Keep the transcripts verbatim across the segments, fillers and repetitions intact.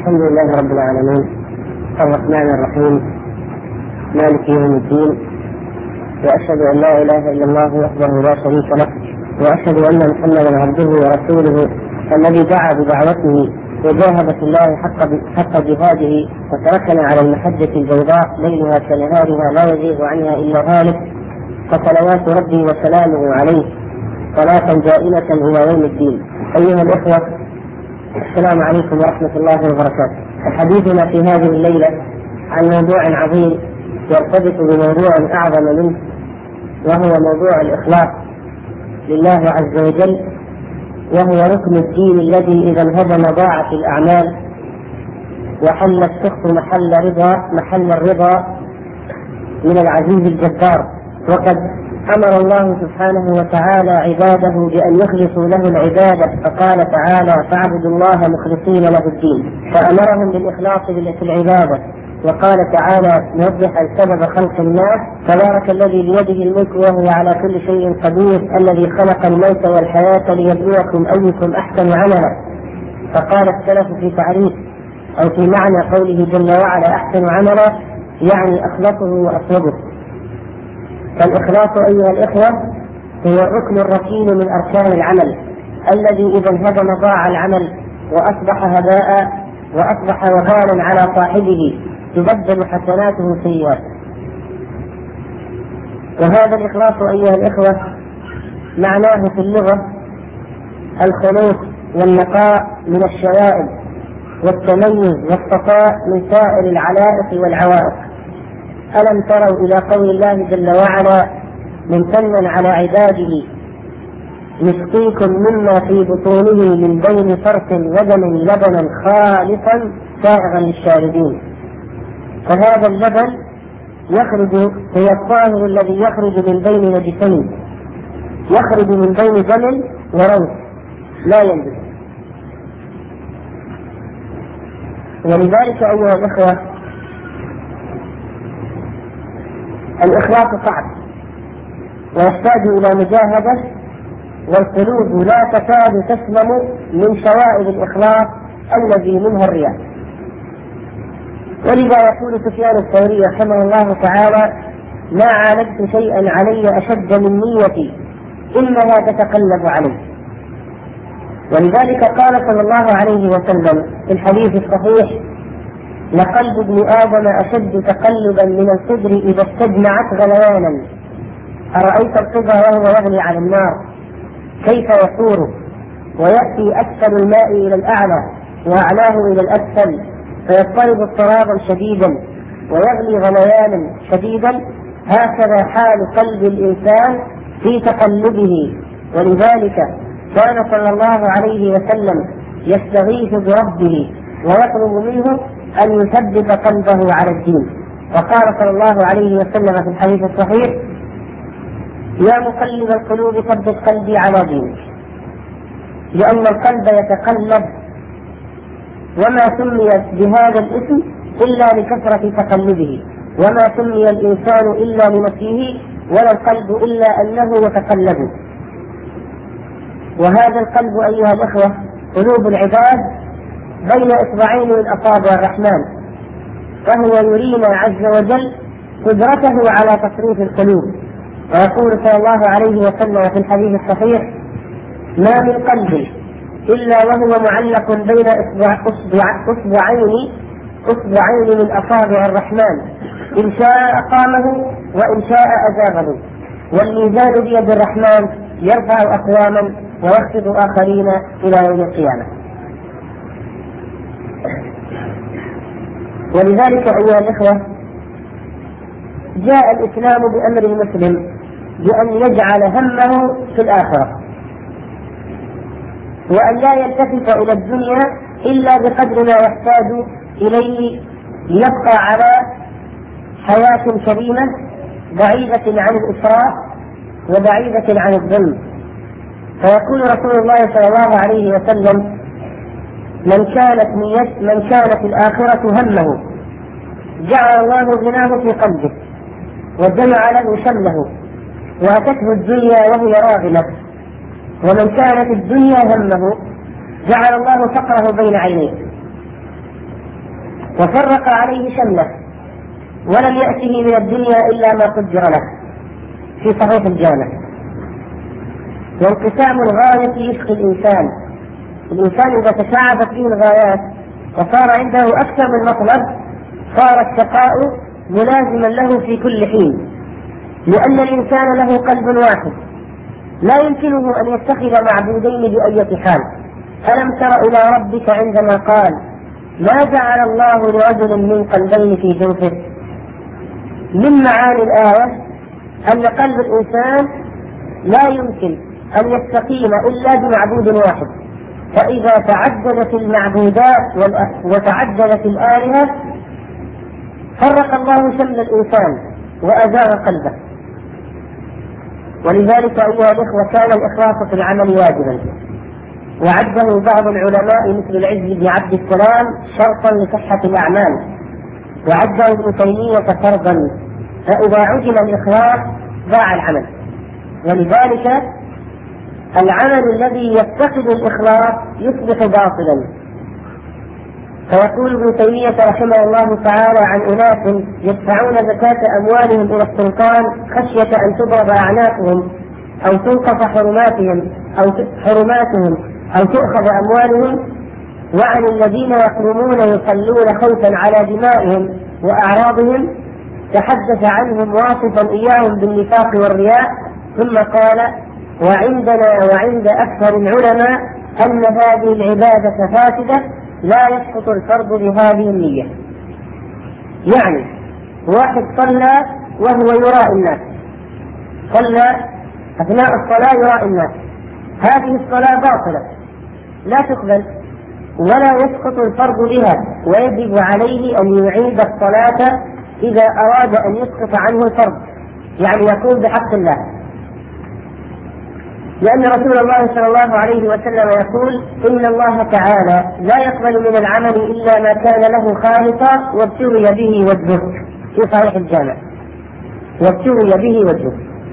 الحمد لله رب العالمين الرحمن الرحيم مالك يوم الدين، وأشهد أن لا إله إلا الله وحده لا شريك له، وأشهد أن محمدا عبده ورسوله الذي دعا بدعوته وجاهد في الله حق حق جهاده وتركنا على المحجة البيضاء ليلها كنهارها لا يزيغ عنها إلا هالك، فصلوات ربي وسلامه عليه صلاة دائمة إلى يوم الدين. أيها الأخوة، السلام عليكم ورحمة الله وبركاته. حديثنا في هذه الليلة عن موضوع عظيم يرتبط بموضوع أعظم منه، وهو موضوع الإخلاص لله عز وجل، وهو ركن الدين الذي إذا انهدم ضاعت الأعمال وحل السخط محل رضا محل الرضا من العزيز الجبار. وقد أمر الله سبحانه وتعالى عباده بأن يخلصوا له العبادة، فقال تعالى: فاعبدوا الله مخلصين له الدين، فأمرهم بالإخلاص في العبادة. وقال تعالى موضحا سبب خلق الناس: تبارك الذي بيده الملك وهو على كل شيء قدير، الذي خلق الموت والحياة ليبلوكم أيكم أحسن عملا. فقال السلف في تعريف أو في معنى قوله جل وعلا أحسن عملا، يعني أخلصه وأصوبه. فالإخلاص أيها الإخوة هو الركن الركين من أركان العمل، الذي إذا انهدم ضاع العمل وأصبح هباء وأصبح وبالا على صاحبه، تبدل حسناته سيئات. وهذا الإخلاص أيها الإخوة معناه في اللغة الخلوص والنقاء من الشوائب والتميز والصفاء من سائر العلائق والعوائق. ألم تروا إلى قول الله جل وعلا: ممتنا على عباده يسقيكم مما في بطونه من بين فرث ودم لبنا خالصا سائغا للشاربين. فهذا اللبن يخرج هو الطاهر الذي يخرج من بين نجسين، يخرج من بين دم وروث لا ينجس. ولذلك أيها الإخوة الإخلاص صعب ويحتاج إلى مجاهدة، والقلوب لا تكاد تسلم من شوائب الإخلاص الذي منها الرياء. ولذا يقول سفيان الثوري رحمه الله تعالى: ما عالجت شيئا علي أشد من نيتي إنها تتقلب علي. ولذلك قال صلى الله عليه وسلم في الحديث الصحيح: لقلب ابن آدم أشد تقلبا من القدر إذا استجمعت غليانا. أرأيت القدر وهو يغلي على النار كيف يثور، ويأتي أسفل الماء إلى الأعلى وأعلاه إلى الأسفل، فيضطرب اضطرابا شديدا ويغلي غليانا شديدا. هكذا حال قلب الإنسان في تقلبه. ولذلك كان صلى الله عليه وسلم يستغيث بربه ويطلب منه أن يثبت قلبه على الدين. وقال صلى الله عليه وسلم في الحديث الصحيح: يا مقلب القلوب ثبت قلبي على دينك. لأن القلب يتقلب، وما سمي بهذا الاسم إلا لكثرة تقلبه، وما سمي الإنسان إلا لنفسه، ولا القلب إلا أنه يتقلب. وهذا القلب أيها الأخوة قلوب العباد بين إصبعين من أصابع الرحمن، فهو يرينا عز وجل قدرته على تصريف القلوب. ويقول صلى الله عليه وسلم في الحديث الصحيح: ما من قلب إلا وهو معلق بين إصبع أصبعين أصبعين من أصابع الرحمن، إن شاء أقامه وإن شاء أزاغه، والميزان بيد الرحمن يرفع أقواما ويخفض آخرين إلى يوم القيامة. ولذلك أيها الإخوة جاء الإسلام بأمر المسلم بأن يجعل همه في الآخرة، وأن لا يلتفت إلى الدنيا إلا بقدر ما يحتاج إليه ليبقى على حياة كريمة بعيدة عن الإسراف وبعيدة عن الظلم. فيقول رسول الله صلى الله عليه وسلم: من كانت من كانت الآخرة همه جعل الله غناه في قلبه وجمع له شمله، وأتته الدنيا وهي راغمة. ومن كانت الدنيا همه جعل الله فقره بين عينيه. وفرق عليه شمله ولم يأته من الدنيا إلا ما قدر له في صحيح الجامع. وانقسام الغاية يشقي الإنسان. الإنسان إذا تشعبت فيه الغايات وصار عنده أكثر من مطلب صار الشقاء ملازما له في كل حين، لأن الإنسان له قلب واحد لا يمكنه أن يتخذ معبودين بأية حال. ألم تر إلى ربك عندما قال ما جعل الله لرجل من قلبين في جوفه؟ من معاني الآية أن قلب الإنسان لا يمكن أن يستقيم إلا بمعبود واحد، فإذا تعددت المعبودات وتعددت الآلهة فرق الله شمل الإنسان وأزاغ قلبه. ولذلك أيها الإخوة كان الإخلاص في العمل واجبا، وعده بعض العلماء مثل العز بن عبد السلام شرطا لصحة الأعمال، وعده ابن تيمية فرضا، فإذا عدم الإخلاص ضاع العمل. ولذلك العمل الذي يفتقد الإخلاص يصبح باطلا. فيقول ابن تيمية رحمه الله تعالى عن أناس يدفعون زكاة أموالهم إلى السلطان خشية أن تضرب أعناقهم أو تنقص حرماتهم أو حرماتهم أو تؤخذ أموالهم، وعن الذين يقومون يصلون خوفا على دمائهم وأعراضهم تحدث عنهم واصفا إياهم بالنفاق والرياء، ثم قال وعندنا وعند أكثر العلماء أن هذه العبادة فاسدة لا يسقط الفرض بهذه النية. يعني واحد صلى وهو يراء الناس، صلى أثناء الصلاة يراء الناس، هذه الصلاة باطلة لا تقبل ولا يسقط الفرض بها، ويجب عليه أن يعيد الصلاة إذا أراد أن يسقط عنه الفرض، يعني يقول بحق الله، لأن رسول الله صلى الله عليه وسلم يقول إن الله تعالى لا يقبل من العمل إلا ما كان له خالصا وابتغي به وجهه في صحيح الجامع، وابتغي به وجهه.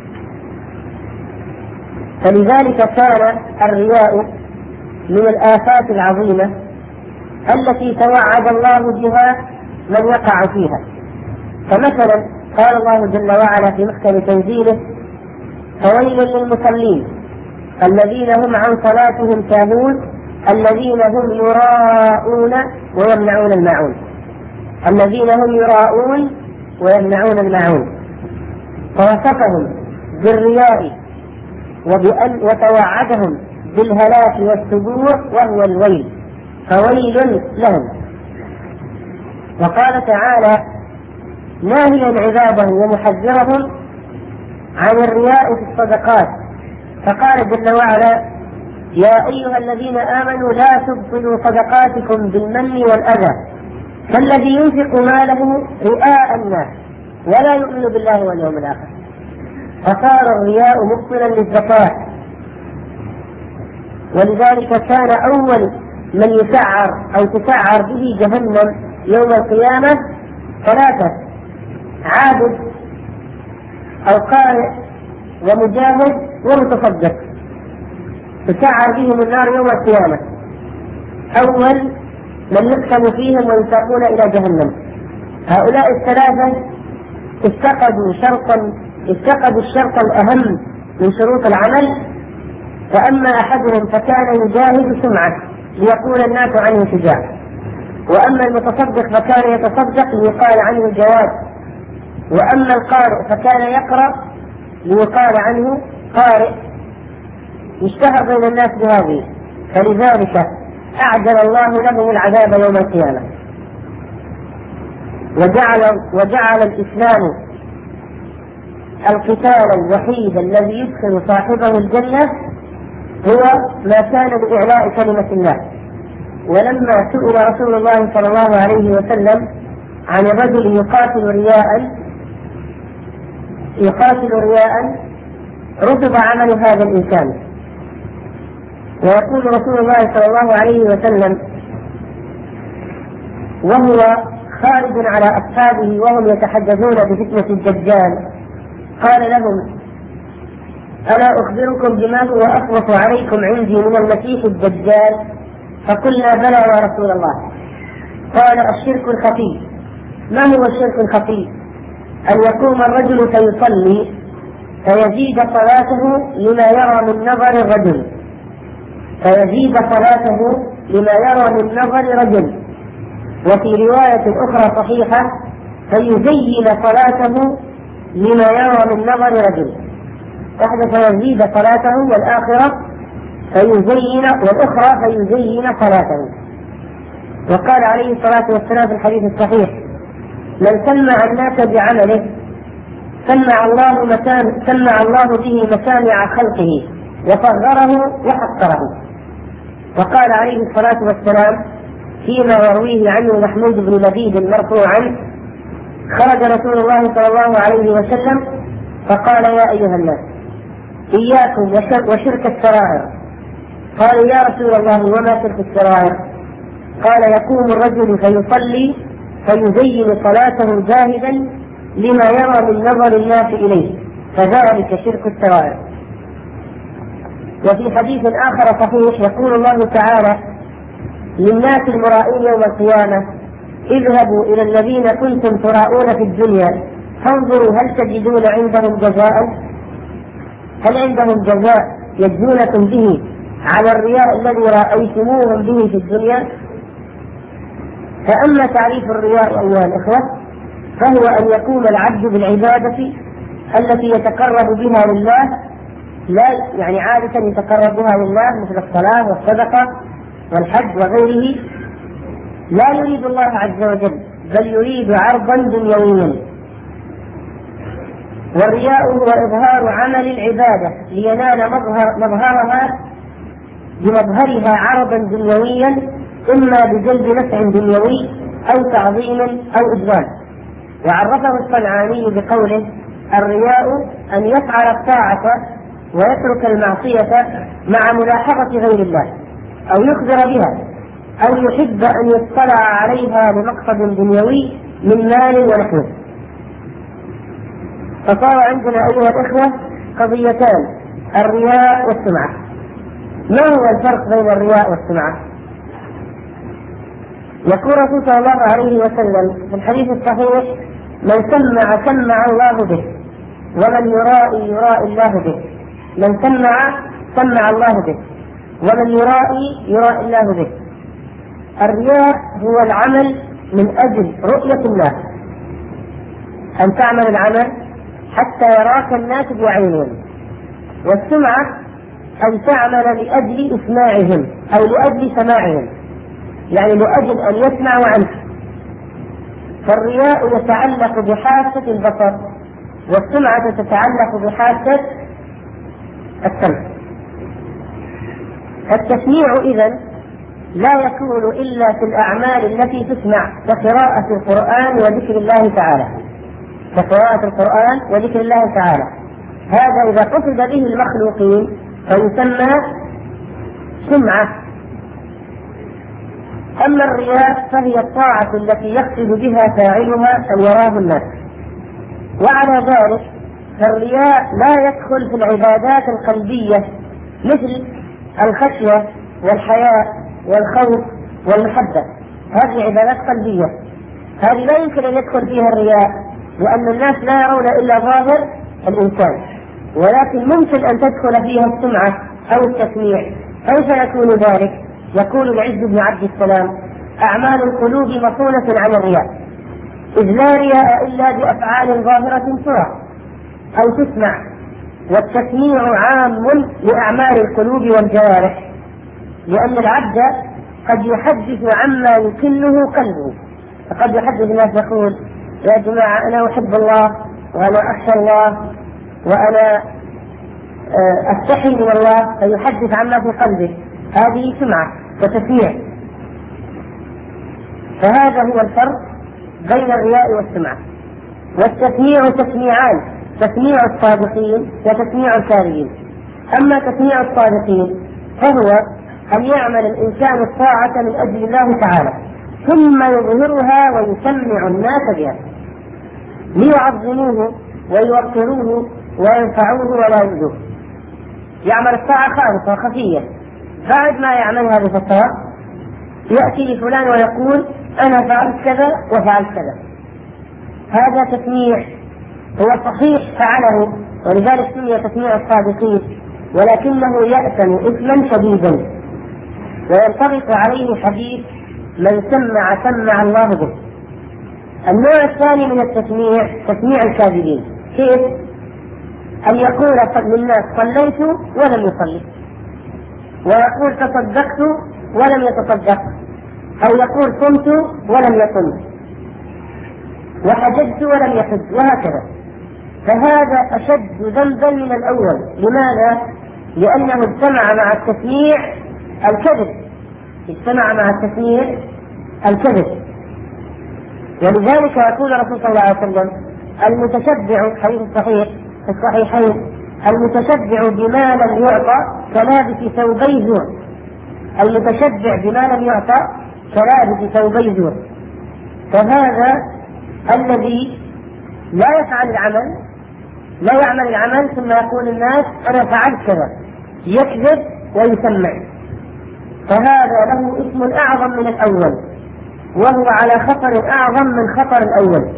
فلذلك كان الرياء من الآفات العظيمة التي توعد الله بها من يقع فيها. فمثلا قال الله جل وعلا في محكم تنزيله فويل للمصلين الذين هم عن صلاتهم ساهون الذين هم يراءون ويمنعون الماعون، الذين هم يراءون ويمنعون الماعون، فوصفهم بالرياء وبأن وتوعدهم بالهلاك والسبوع وهو الويل، فويل لهم. وقال تعالى ناهيا عباده ومحذرهم عن الرياء في الصدقات، فقال جل وعلا يا أيها الذين آمنوا لا تبطلوا صدقاتكم بالمن والأذى كالذي ينفق ماله رئاء الناس ولا يؤمن بالله واليوم الآخر، فصار الرياء مبطلا للزكاة. ولذلك كان أول من يسعر أو تسعر به جهنم يوم القيامة ثلاثة: عابد أو قارئ ومجاهد ومتصدق، تسعر بهم النار يوم القيامة. أول من يقسم فيهم ويساقون إلى جهنم. هؤلاء الثلاثة افتقدوا شرطا افتقدوا الشرط الأهم من شروط العمل، فأما أحدهم فكان يجاهد سمعة ليقول الناس عنه شجاع، وأما المتصدق فكان يتصدق ليقال عنه جواد، وأما القارئ فكان يقرأ ليقال عنه قارئ، يشتهر بين الناس بهذه، فلذلك أعجل الله لهم العذاب يوم القيامة. وجعل, وجعل الإسلام القتال الوحيد الذي يدخل صاحبه الجنة هو ما كان بإعلاء كلمة الله. ولما سئل رسول الله صلى الله عليه وسلم عن الرجل يقاتل رياء يقاتل رياء رتب عمل هذا الإنسان، ويقول رسول الله صلى الله عليه وسلم وهو خارج على أصحابه وهم يتحدثون بفتنة الدجال قال لهم ألا أخبركم بما هو أخوف عليكم عندي من المسيح الدجال؟ فقلنا بلى يا رسول الله. قال: الشرك الخفي. ما هو الشرك الخفي؟ أن يقوم الرجل فيصلي فيزيد صلاته لما يرى من نظر الرجل فيزيد صلاته لما يرى من نظر رجل وفي رواية أخرى صحيحة فيزين صلاته لما يرى من نظر رجل. واحدة فيزيد صلاته والآخرة فيزين والأخرى فيزين صلاته. وقال عليه الصلاة والسلام في الحديث الصحيح: من سمع الناس بعمله سمع الله مكان سمع الله به مسامع خلقه وصغره وحقره. وقال عليه الصلاة والسلام فيما يرويه عنه محمود بن لبيد مرفوعا: خرج رسول الله صلى الله عليه وسلم فقال: يا أيها الناس إياكم وشرك السرائر. قالوا: يا رسول الله وما شرك السرائر؟ قال: يقوم الرجل فيصلي فيزين صلاته جاهدا لما يرى من نظر الناس إليه فذلك شرك السرائر. وفي حديث آخر صحيح يقول الله تعالى للناس المرائين يوم القيامة: اذهبوا إلى الذين كنتم تراءون في الدنيا فانظروا هل تجدون عندهم جزاء هل عندهم جزاء يجزونكم به على الرياء الذي رأيتموهم به في الدنيا. فأما تعريف الرياء أيها الإخوة فهو أن يقوم العبد بالعبادة التي يتقرب بها لله، لا يعني عادة يتقرب بها لله مثل الصلاة والصدقة والحج وغيره، لا يريد الله عز وجل بل يريد عرضا دنيويا. والرياء هو إظهار عمل العبادة لينال مظهر مظهرها بمظهرها عرضا دنيويا، إما بجلب نفع دنيوي أو تعظيم أو إجلال. وعرفه الصنعاني بقوله: الرياء أن يفعل الطاعة ويترك المعصية مع ملاحظة غير الله، أو يخبر بها، أو يحب أن يطلع عليها لمقصد دنيوي من مال ونحوه. فصار عندنا أيها الإخوة قضيتان: الرياء والسمعة. ما هو الفرق بين الرياء والسمعة؟ يقول رسول صلى الله عليه وسلم في الحديث الصحيح: من سمع سمع الله به، ومن يرائي يرائي الله به. من سمع سمع الله به، ومن يرائي يرائي الله به. الرياء هو العمل من أجل رؤية الناس، أن تعمل العمل حتى يراك الناس بعينهم. والسمعة أن تعمل لأجل إسماعهم أو لأجل سماعهم، يعني لأجل أن يسمعوا عنك. فالرياء يتعلق بحاسة البصر، والسمعة تتعلق بحاسة السمع. التسميع إذن لا يكون إلا في الأعمال التي تسمع كقراءة القرآن وذكر الله تعالى كقراءة القرآن وذكر الله تعالى. هذا إذا قصد به المخلوقين فيسمى سمعة. أما الرياء فهي الطاعة التي يقصد بها فاعلها أن يراه الناس. وعلى ذلك فالرياء لا يدخل في العبادات القلبية مثل الخشية والحياء والخوف والمحبة، هذه عبادات قلبية، هذه لا يمكن أن يدخل فيها الرياء، لأن الناس لا يرون إلا ظاهر الإنسان. ولكن ممكن أن تدخل فيها السمعة أو التسميع. كيف يكون ذلك؟ يقول العز بن عبد السلام: أعمال القلوب مصونة عن الرياء، إذ لا رياء إلا بأفعال ظاهرة ترى أو تسمع، والتسميع عام لأعمال القلوب والجوارح، لأن العبد قد يحدث عما يكنه قلبه. فقد يحدث الناس يقول: يا جماعة أنا أحب الله وأنا أخشى الله وأنا أستحي من الله، فيحدث عما في قلبه، هذه سمعة وتسميع. فهذا هو الفرق بين الرياء والسمعة. والتسميع تسميعان: تسميع الصادقين وتسميع الكاذبين. أما تسميع الصادقين فهو أن يعمل الإنسان الطاعة من أجل الله تعالى ثم يظهرها ويسمع الناس بها ليعظموه ويوقروه وينفعوه ولا يؤذوه. يعمل الطاعة خالصة وخفية، بعد ما يعملها بفترة يأتي لفلان ويقول: أنا فعلت كذا وفعلت كذا، هذا تسميع هو صحيح فعله، ولذلك سمي تسميع الصادقين، ولكنه يأثم إثما شديدا وينطبق عليه حديث من سمع سمع الله به. النوع الثاني من التسميع تسميع الكاذبين، كيف؟ أن يقول للناس صليت ولم يصلي، ويقول تصدقت ولم يتصدق، أو يقول صمت ولم يصم، وحججت ولم يحج، وهكذا. فهذا أشد ذنبا من الأول. لماذا؟ لأنه اجتمع مع التسميع الكذب، اجتمع مع التسميع الكذب. ولذلك يقول الرسول صلى الله عليه وسلم المتشبع، حديث صحيح في الصحيحين، المتشبع بما لم يعطى كلابس ثوبي زور، المتشبع بما لم يعطى كلابس ثوبي زور. فهذا الذي لا يفعل العمل، لا يعمل العمل ثم يقول الناس أنا فعلت كذا، يكذب ويسمع، فهذا له اسم أعظم من الأول، وهو على خطر أعظم من خطر الأول.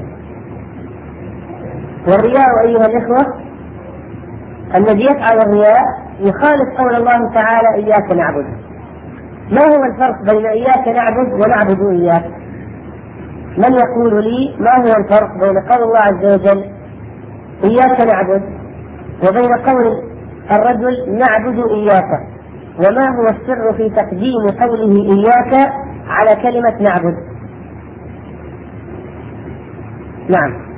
والرياء أيها الإخوة، الذي يفعل الرياء يخالف قول الله تعالى إياك نعبد. ما هو الفرق بين إياك نعبد ونعبد إياك؟ من يقول لي ما هو الفرق بين قول الله عز وجل إياك نعبد وبين قول الرجل نعبد إياك؟ وما هو السر في تقديم قوله إياك على كلمة نعبد؟ نعم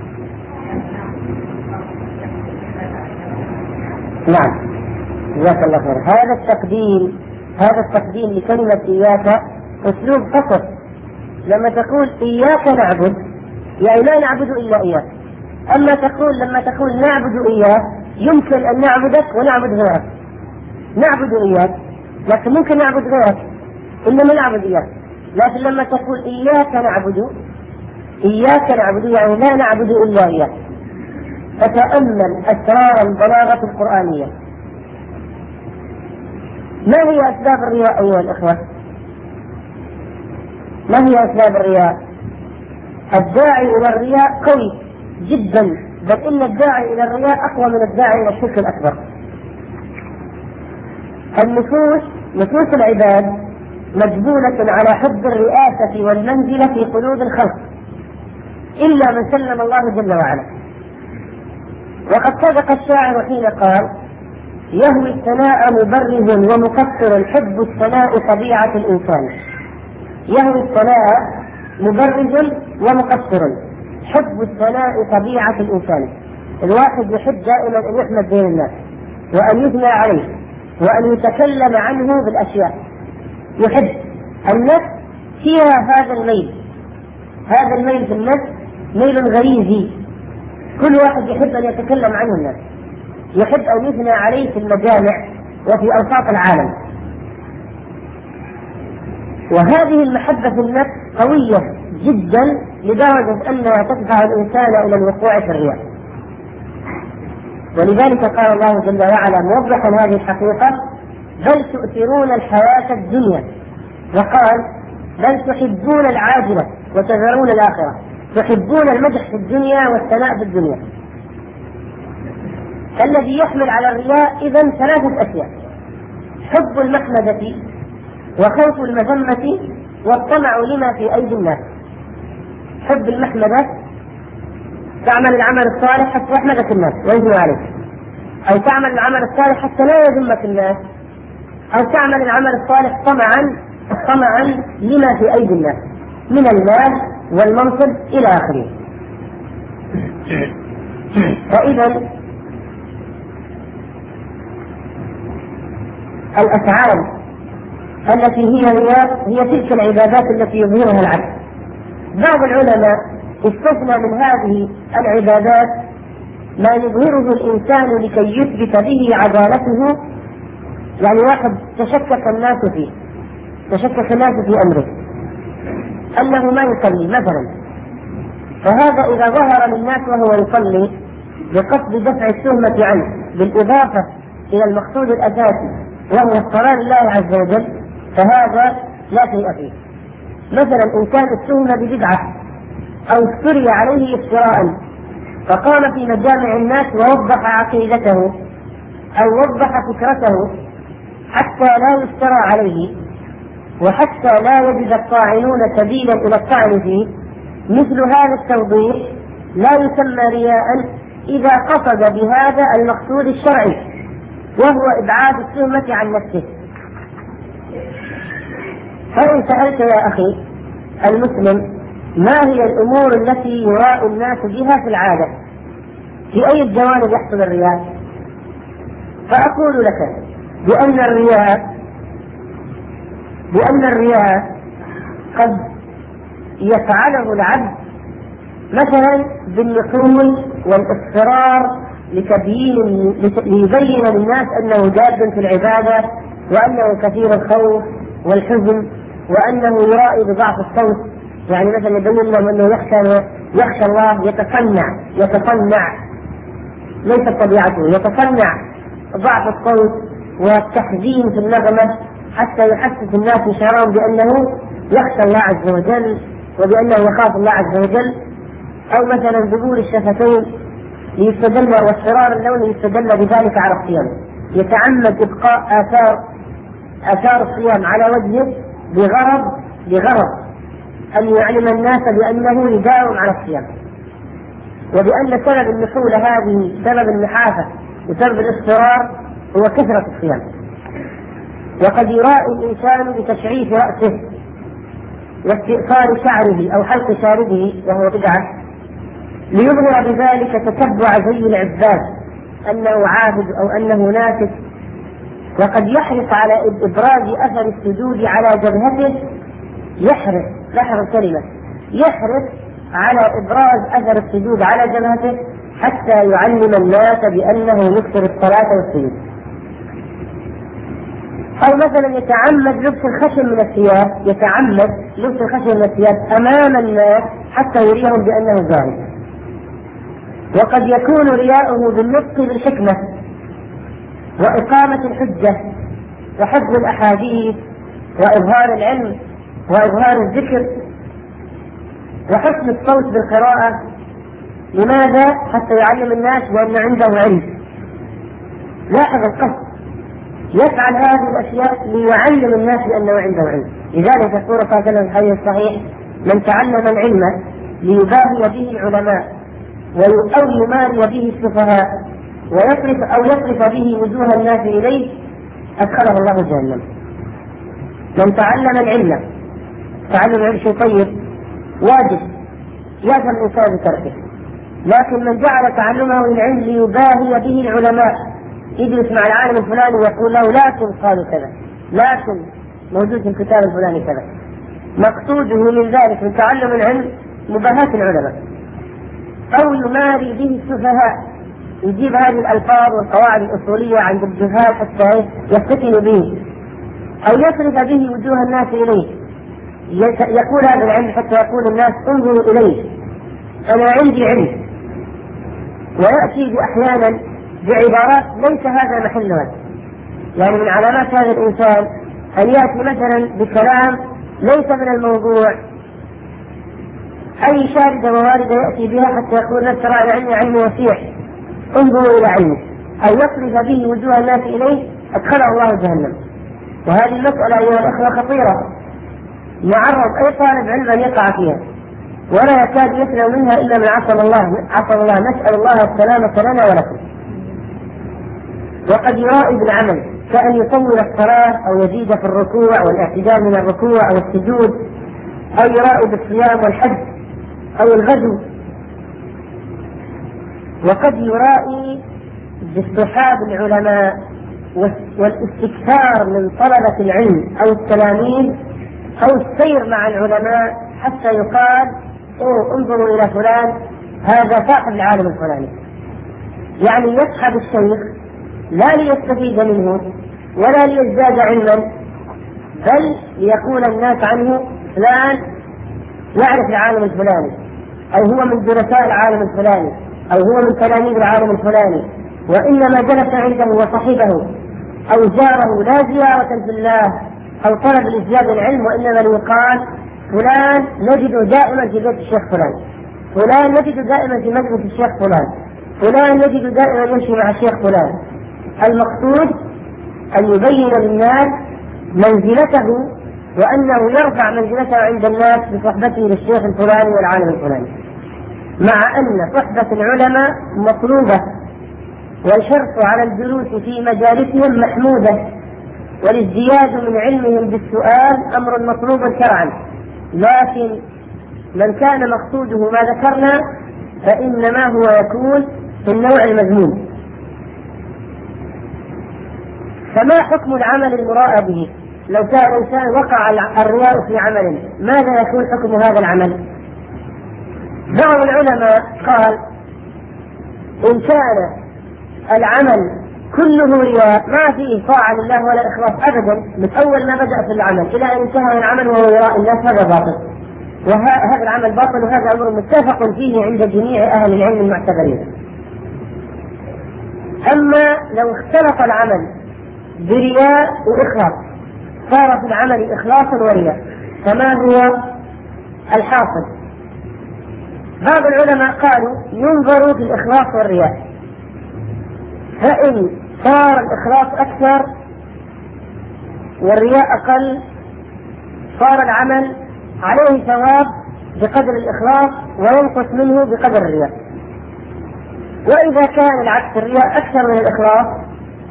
نعم جزاك الله خير. هذا التقديم هذا التقديم لكلمة إياك أسلوب قصر. لما تقول إياك نعبد يعني لا نعبد إلا إياك، أما تقول لما تقول نعبد إياك يمكن أن نعبدك ونعبد غيرك، نعبد إياك لكن ممكن نعبد غيرك إنما نعبد إياك. لكن لما تقول إياك نعبد إياك نعبد يعني لا نعبد إلا إياك. فتأمل أسرار البلاغة القرآنية. ما هي أسباب الرياء أيها الأخوة؟ ما هي أسباب الرياء؟ الداعي إلى الرياء قوي جدا، بل إن الداعي إلى الرياء أقوى من الداعي إلى الشرك الأكبر. النفوس نفوس العباد مجبولة على حب الرئاسة والمنزلة في قلوب الخلق إلا من سلم الله جل وعلا. وقد صدق الشاعر حين قال يهوي الثناء مبرز ومقصر، حب الثناء طبيعة الإنسان. يهوي الثناء مبرز ومقصر، حب الثناء طبيعة الإنسان. الواحد يحب دائما أن يحمد بين الناس وأن يثنى عليه وأن يتكلم عنه بالأشياء. يحب النفس فيها هذا الميل، هذا الميل في النفس ميل غريزي. كل واحد يحب أن يتكلم عنه الناس، يحب أن يثنى عليه في المجامع وفي أوساط العالم. وهذه المحبة في النفس قوية جدا لدرجة أنها تدفع الإنسان إلى الوقوع في الرياء. ولذلك قال الله جل وعلا موضحا هذه الحقيقة بل تؤثرون الحياة الدنيا، وقال بل تحبون العاجلة وتذرون الآخرة. تحبون المدح في الدنيا والثناء في الدنيا. الذي يحمل على الرياء إذن ثلاثة أشياء: حب المحمدة وخوف المذمة والطمع لما في أيدي الناس. حب المحمدة تعمل العمل الصالح حتى يحمدك الناس ويثنوا عليك، أو تعمل العمل الصالح حتى لا يذمك الناس، أو تعمل العمل الصالح طمعا طمعا لما في أيدي الناس من المال والمنصب إلى آخره. فإذا الأفعال التي هي رياء هي تلك العبادات التي يظهرها العبد. بعض العلماء استثنى من هذه العبادات ما يظهره الإنسان لكي يثبت به عدالته. يعني واحد تشكك الناس فيه، تشكك الناس في أمره أنه ما يصلي مثلا، فهذا إذا ظهر للناس وهو يصلي بقصد دفع التهمة عنه بالإضافة إلى المقصود الأساسي وهو الصلاة لله عز وجل، فهذا لا شيء فيه. مثلا إن كان اتهم ببدعة أو افتري عليه افتراء فقام في مجامع الناس ووضح عقيدته أو وضح فكرته حتى لا يفترى عليه وحتى لا يجد الطاعنون سبيلا إلى الطعن فيه، مثل هذا التوضيح لا يسمى رياء إذا قصد بهذا المقصود الشرعي وهو إبعاد التهمة عن نفسه. فإن سألت يا أخي المسلم ما هي الأمور التي يراء الناس بها في العادة، في أي الجوانب يحصل الرياء؟ فأقول لك بأن الرياء بأن الرياء قد يفعله العبد مثلا بالنحول والإصرار لتبيين ليبين للناس أنه جاد في العبادة وأنه كثير الخوف والحزن وأنه يرائي بضعف الصوت، يعني مثلا يبين لهم أنه يخشى يخشى الله، يتصنع يتصنع ليس طبيعته، يتصنع ضعف الصوت والتحزين في النغمة حتى يحسس الناس شعورهم بأنه يخشى الله عز وجل وبأنه يخاف الله عز وجل. أو مثلا ذبول الشفتين ليستدل واصفرار اللون يستدل بذلك على الصيام، يتعمد إبقاء آثار آثار الصيام على وجهه بغرض بغرض أن يعلم الناس بأنه يداوم على الصيام، وبأن سبب النحول هذه سبب النحافة وسبب الاصفرار هو كثرة الصيام. وقد يرائي الإنسان بتشعيف رأسه واستئثار شعره أو حلق شاربه وهو بدعة ليظهر بذلك تتبع زي العباد أنه عابد أو أنه ناسك. وقد يحرص على إبراز أثر السجود على جبهته، يحرص لاحظ الكلمة يحرص على إبراز أثر السجود على جبهته حتى يعلم الناس بأنه يكثر الصلاة والسجود. أو مثلا يتعمد لبس الخشن من الثياب يتعمد لبس الخشن من الثياب أمام الناس حتى يريهم بأنه زاهد. وقد يكون رياؤه بالنطق بالحكمة وإقامة الحجة وحفظ الأحاديث وإظهار العلم وإظهار الذكر وحسن الصوت بالقراءة. لماذا؟ حتى يعلم الناس بأن عنده علم. لاحظ القصد، يفعل هذه الأشياء ليعلم الناس بأنه عنده علم. لذلك يقول صلى الله عليه وسلم في الحديث الصحيح: من تعلم العلم ليباهي به العلماء أو يماري به السفهاء ويصرف أو يصرف به وجوه الناس إليه أدخله الله جهنم. من تعلم العلم، تعلم العلم شيء طيب واجب يأثم الإنسان بتركه، لكن من جعل تعلمه العلم ليباهي به العلماء، يجلس مع العالم الفلاني ويقول له لكن قالوا كذا، لكن موجود في الكتاب الفلاني كذا، مقصوده من ذلك من تعلم العلم مباهاة العلماء. أو يماري به السفهاء، يجيب هذه الألفاظ والقواعد الأصولية عند الجهال حتى يفتتن به، أو يصرف به وجوه الناس إليه، يقول هذا العلم حتى يقول الناس انظروا إليه أنا عندي علم، ويأتي أحيانا بعبارات ليس هذا محلها. يعني من علامات هذا الإنسان أن يأتي مثلا بكلام ليس من الموضوع، أي شاردة وواردة يأتي بها حتى يقول نفس ترى علمي علم وسيع انظروا إلى علمه، أو يصرف به وجوه الناس إليه أدخله الله جهنم. وهذه المسألة أيها الأخوة خطيرة، يعرض أي طالب علم أن يقع فيها ولا يكاد يسلم منها إلا من عصم الله عصم الله نسأل الله السلامة لنا ولكم. وقد يرائي بالعمل كأن يطول الصلاة أو يزيد في الركوع والاعتدال من الركوع أو السجود، أو يرائي بالصيام والحج أو الغزو. وقد يرائي باصطحاب العلماء والاستكثار من طلبة العلم أو التلاميذ أو السير مع العلماء حتى يقال أوه انظروا إلى فلان هذا صاحب العالم الفلاني. يعني يصحب الشيخ لا ليستفيد منه ولا ليزداد علما، بل ليقول الناس عنه فلان يعرف العالم الفلاني، أو هو من درساء العالم الفلاني، أو هو من تلاميذ العالم الفلاني، وإنما جلس عنده وصحبه أو جاره لا زيارة في الله أو طلب لازدياد العلم، وإنما يقال فلان نجده دائما في بيت الشيخ فلان، فلان نجده دائما في مجلس الشيخ فلان، فلان نجده دائما يمشي مع الشيخ فلان. المقصود أن يبين للناس منزلته وأنه يرفع منزلته عند الناس بصحبته للشيخ الفلاني والعالم الفلاني، مع أن صحبة العلماء مطلوبة والحرص على الجلوس في مجالسهم محمودة، والازدياد من علمهم بالسؤال أمر مطلوب شرعا. لكن من كان مقصوده ما ذكرنا فإنما هو يكون في النوع المذموم. فما حكم العمل المراء به؟ لو كان الإنسان وقع الرياء في عمل ماذا يكون حكم هذا العمل؟ بعض العلماء قال إن كان العمل كله رياء ما فيه طاعة لله ولا إخلاص أبدا من أول ما بدأ في العمل إلى أن انتهى العمل وهو يراء الناس، هذا باطل، وهذا العمل باطل، وهذا أمر متفق فيه عند جميع أهل العلم المعتبرين. أما لو اختلط العمل برياء وإخلاص صار في العمل إخلاصا ورياء، فما هو الحاصل؟ بعض العلماء قالوا ينظر في الإخلاص والرياء، فإن صار الإخلاص أكثر والرياء أقل صار العمل عليه ثواب بقدر الإخلاص وينقص منه بقدر الرياء. وإذا كان العكس الرياء أكثر من الإخلاص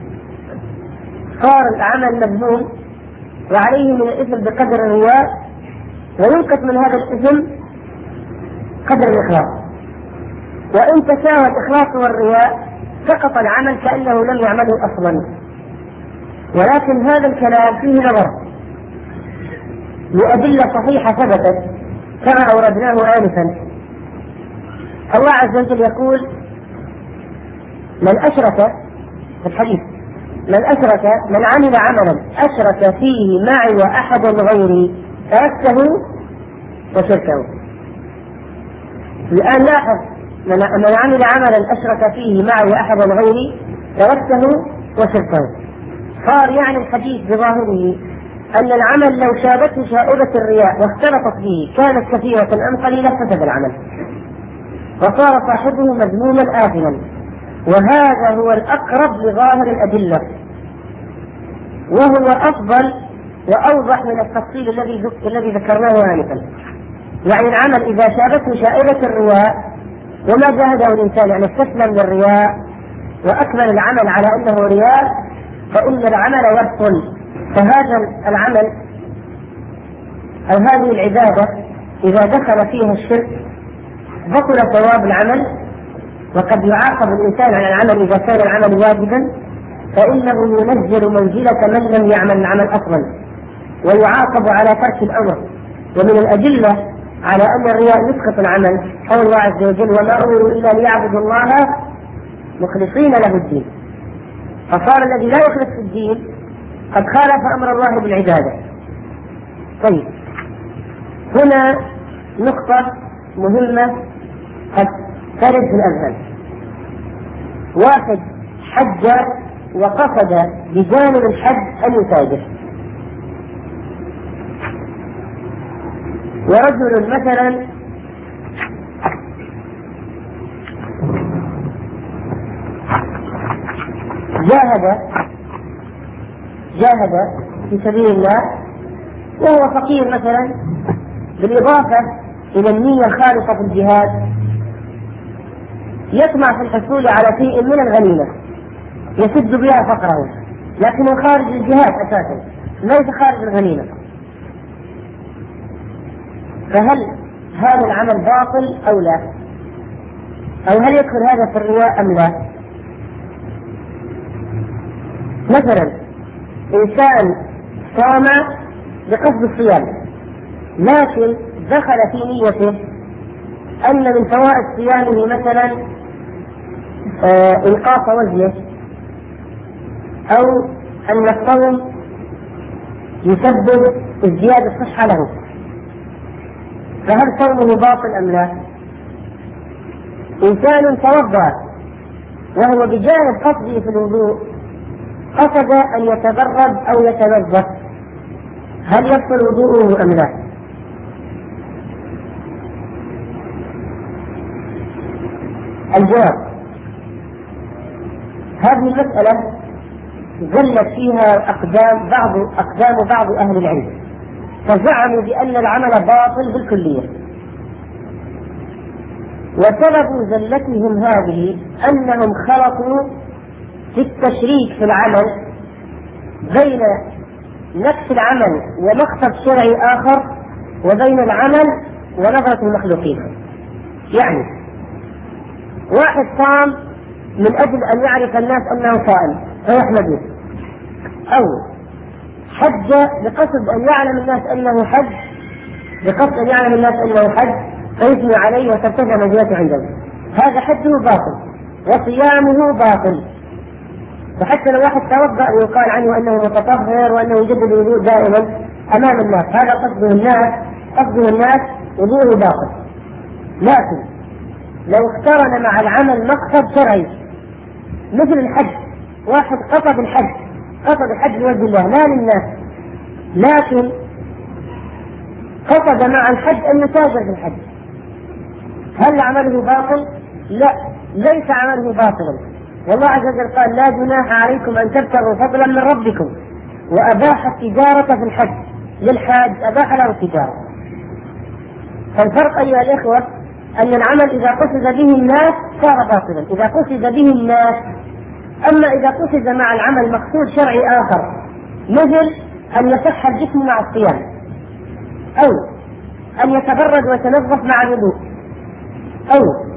صار العمل مذموم وعليه من الإثم بقدر الرياء وينقص من هذا الإثم قدر الإخلاص. وإن تساوى الإخلاص والرياء سقط العمل كأنه لم يعمله أصلا. ولكن هذا الكلام فيه نظر لأدلة صحيحة ثبتت كما أوردناه آنفا. الله عز وجل يقول من أشرك في الحديث من أشرك من عمل عملا أشرك فيه معي أحد غيري تركته وشركه. الآن لاحظ من عمل عملا أشرك فيه معي أحد غيري تركته وشركه. صار يعني الحديث بظاهره أن العمل لو شابته شائبة الرياء واختلطت به كانت كثيرة أم قليلة فسد العمل وصار صاحبه مذموما آثما. وهذا هو الأقرب لظاهر الأدلة وهو أفضل وأوضح من التفصيل الذي الذي ذكرناه آنفا. يعني العمل إذا شابته شائبة الرياء وما جاهده الإنسان يعني استسلم للرياء وأكمل العمل على أنه رياء فإن العمل يبطل. فهذا العمل أو هذه العبادة إذا دخل فيها الشرك بطل ثواب العمل. وقد يعاقب الإنسان على العمل إذا كان العمل واجبا فإنه ينزل منزلة من لم يعمل العمل أصلا ويعاقب على ترك الأمر. ومن الأدلة على أن الرياء يسقط العمل قول الله عز وجل وما أمروا إلا ليعبدوا الله مخلصين له الدين. فصار الذي لا يخلص في الدين قد خالف أمر الله بالعبادة. طيب هنا نقطة مهمة قد ترد في الأذهان. واحد حج وقصد بجانب الحج أن يتاجر، ورجل مثلا جاهد جاهد في سبيل الله وهو فقير مثلا بالإضافة إلى النية الخالصة في الجهاد يطمع في الحصول على شيء من الغنيمة يسد بها فقره لكنه خارج الجهاد أساسا ليس خارج الغنيمة. فهل هذا العمل باطل أو لا؟ أو هل يدخل هذا في الرياء أم لا؟ مثلا إنسان صام بقصد الصيام لكن دخل في نيته أن من فوائد صيامه مثلا آه إنقاص وزنه أو أن الصوم يسبب ازدياد الصحة له، فهل صومه باطل أم لا؟ إنسان توضأ وهو بجانب قصده في الوضوء قصد أن يتبرد أو يتنظف، هل يبطل وضوءه أم لا؟ الجواب: هذه المسألة ظلت فيها أقدام بعض أقدام بعض أهل العلم، فزعموا بأن العمل باطل بالكلية. وسبب زلتهم هذه أنهم خلطوا في التشريك في العمل بين نفس العمل ومقصد شرعي آخر، وبين العمل ونظرة المخلوقين. يعني واحد صام من أجل أن يعرف الناس أنه صائم فيحمدوه، أو حج بقصد أن يعلم الناس أنه حج بقصد أن يعلم الناس أنه حج فيثني عليه وترتفع منزلته عنده، هذا حجه باطل وصيامه باطل. وحتى لو واحد توضأ ويقال عنه أنه متطهر وأنه يجدد الوضوء دائما أمام الناس، هذا قصده الناس قصده الناس وضوءه باطل. لكن لو اقترن مع العمل مقصد شرعي مثل الحج، واحد قصد الحج قصد الحج لوجه الله لا للناس، لكن قصد مع الحج أن يتاجر في الحج، هل عمله باطل؟ لا، ليس عمله باطلا. والله عز وجل قال: لا جناح عليكم أن تبتغوا فضلا من ربكم، وأباح التجارة في الحج، للحاج أباح له التجارة. فالفرق أيها الإخوة أن العمل إذا قصد به الناس صار باطلا، إذا قصد به الناس. أما إذا قصد مع العمل مقصود شرعي آخر مثل أن يصح الجسم مع الصيام، أو أن يتبرد ويتنظف مع الوضوء، أو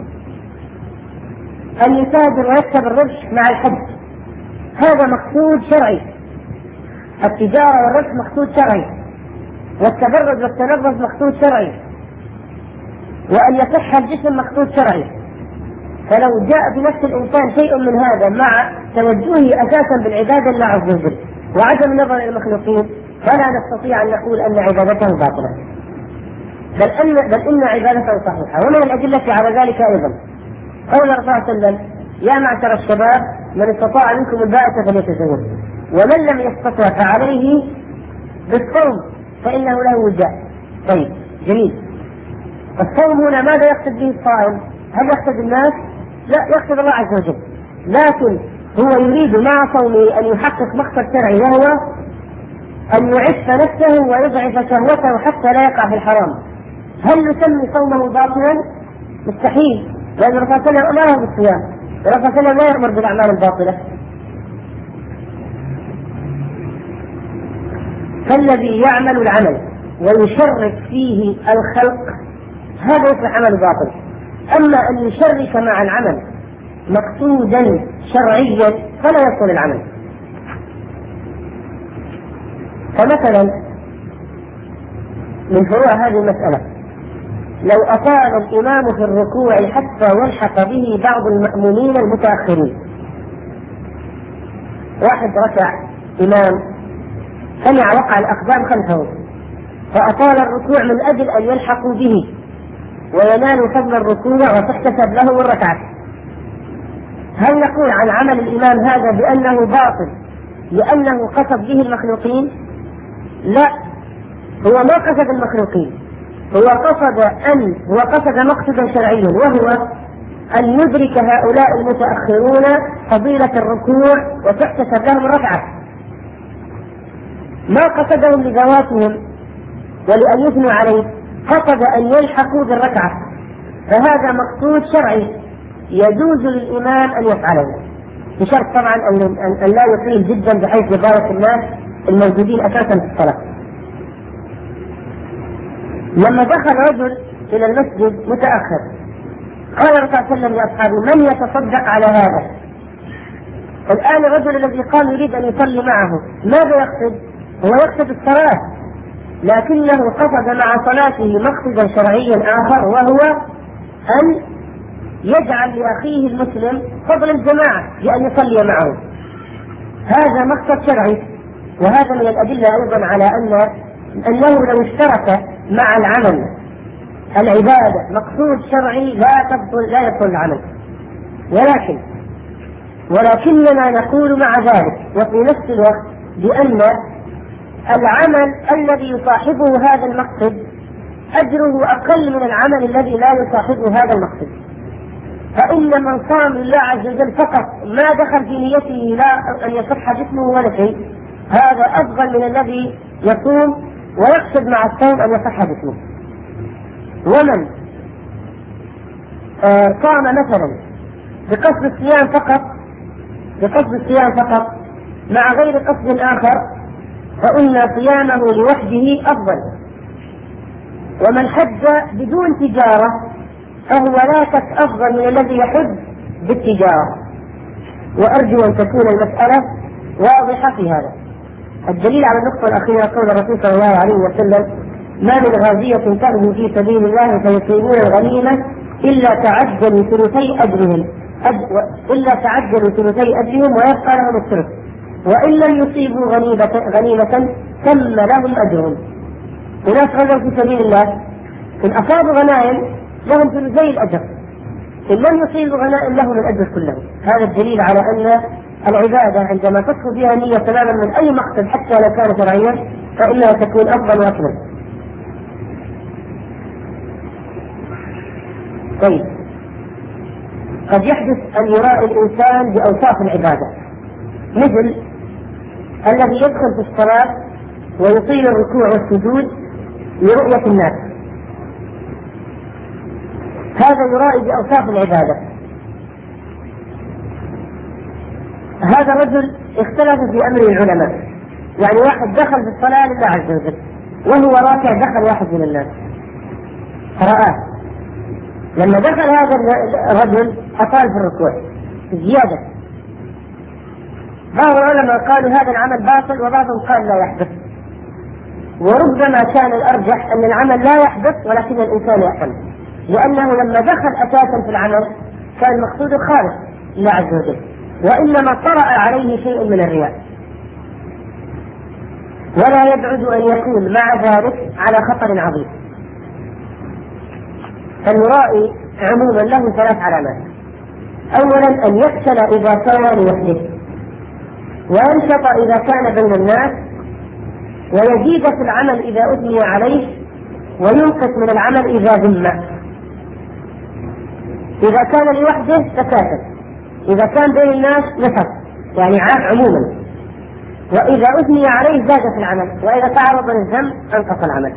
أن يتاجر ويكسب الربح مع الحج، هذا مقصود شرعي. التجارة والربح مقصود شرعي، والتبرد والتنظف مقصود شرعي، وأن يصح الجسم مقصود شرعي. فلو جاء بنفس الإنسان شيء من هذا مع توجهه أساسا بالعبادة لله عز وجل وعدم النظر إلى المخلوقين، فلا نستطيع أن نقول أن عبادته باطلة، بل أن بل إن عبادته صحيحة. ومن الأدلة على ذلك أيضا قول الرسول صلى الله عليه وسلم: يا معشر الشباب من استطاع منكم الباءة فليتزوج، ومن لم يستطع فعليه بالصوم فإنه له وجاء. طيب جميل. الصوم هنا ماذا يقصد به الصائم؟ هل يقصد الناس؟ لا، يقصد الله عز وجل، لكن هو يريد مع صومه أن يحقق مقصد شرعي، وهو أن يعف نفسه ويضعف شهوته حتى لا يقع في الحرام. هل نسمي صومه باطلا؟ مستحيل، لأن الرسول صلى الله عليه وسلم أمره بالصيام، والرسول صلى الله عليه وسلم لا يأمر بالأعمال الباطلة. فالذي يعمل العمل ويشرك فيه الخلق هذا يصبح عمل باطل. أما أن يشرك مع العمل مقصودا شرعيا فلا يصل العمل. فمثلا من فروع هذه المسألة: لو أطال الإمام في الركوع حتى يلحق به بعض المأمومين المتأخرين، واحد ركع إمام سمع وقع الأقدام خلفه فأطال الركوع من أجل أن يلحقوا به وينالوا فضل الركوع وتحتسب له الركعة، هل نقول عن عمل الإمام هذا بأنه باطل لأنه قصد به المخلوقين؟ لا، هو ما قصد المخلوقين، هو قصد أن هو قصد مقصدا شرعيا، وهو أن يدرك هؤلاء المتأخرون فضيلة الركوع وتحتسب لهم الركعة، ما قصدهم لذواتهم ولأن يثنوا عليه، قصد أن يلحقوا بالركعة، فهذا مقصود شرعي يجوز للإمام أن يفعله، بشرط طبعا أن لا يطيل جدا بحيث يبارك الناس الموجودين أساسا في الصلاة. لما دخل رجل إلى المسجد متأخر قال الرسول صلى الله عليه وسلم لأصحابه: من يتصدق على هذا؟ الآن الرجل الذي قال يريد أن يصلي معه ماذا يقصد؟ هو يقصد الصلاة، لكنه قصد مع صلاته مقصدا شرعيا آخر، وهو أن يجعل لأخيه المسلم فضل الجماعة بأن يصلي معه. هذا مقصد شرعي، وهذا من الأدلة أيضا على أن أنه لو اشترك مع العمل العبادة مقصود شرعي لا تبطل لا يبطل العمل. ولكن ولكننا نقول مع ذلك وفي نفس الوقت بأن العمل الذي يصاحبه هذا المقصد أجره أقل من العمل الذي لا يصاحبه هذا المقصد. فإن من صام لله عز وجل فقط ما دخل في نيته لا أن يصح جسمه ولا شيء، هذا أفضل من الذي يصوم ويقصد مع الصوم أن يصح جسمه. ومن آه صام مثلا بقصد الصيام فقط بقصد الصيام فقط مع غير قصد آخر فإن صيامه لوحده أفضل. ومن حج بدون تجارة فهو لا شك أفضل من الذي يحج بالتجارة. وأرجو أن تكون المسألة واضحة في هذا. الدليل على النقطة الأخيرة قول الرسول صلى الله عليه وسلم: ما من غازية تغزو في سبيل الله فيصيبون الغنيمة إلا تعجلوا ثلثي أجرهم إلا تعجلوا ثلثي أجرهم ويبقى لهم الثلث، وإن لم يصيبوا غنيمة غنيمة تم لهم أجرهم. وناس غزوا في سبيل الله إن أصابوا غنائم لهم ثلثي الأجر، إن لم يصيبوا غنائم لهم الأجر كله. هذا الدليل على أن العبادة عندما تدخل فيها نية تماما من أي مقصد حتى لو كان شرعيا فإنها تكون أفضل وأكمل. طيب، قد يحدث أن يراءي الإنسان بأوصاف العبادة، مثل الذي يدخل في الصلاة ويطيل الركوع والسجود لرؤية الناس، هذا يرائي بأوصاف العبادة. هذا الرجل اختلف في أمر العلماء، يعني واحد دخل في الصلاة لله عز وجل وهو راكع دخل واحد من الناس فرآه، لما دخل هذا الرجل أطال في الركوع زيادة. بعض العلماء قالوا هذا العمل باطل وبعضهم قال لا يحدث، وربما كان الأرجح أن العمل لا يحدث ولكن الإنسان يأثم، لأنه لما دخل أساسا في العمل كان مقصود خالص لله عز وجل، وإنما طرأ عليه شيء من الرياء، ولا يبعد أن يكون مع ذلك على خطر عظيم. فالمرائي عموما له ثلاث علامات: أولا أن يكسل إذا كان لوحده، وينشط إذا كان بين الناس، ويزيد في العمل إذا أثني عليه، وينقص من العمل إذا ذم. إذا كان لوحده تكاسل، إذا كان بين الناس نشط يعني عام عموما، وإذا أثني عليه زاد في العمل، وإذا تعرض للذم انقص العمل.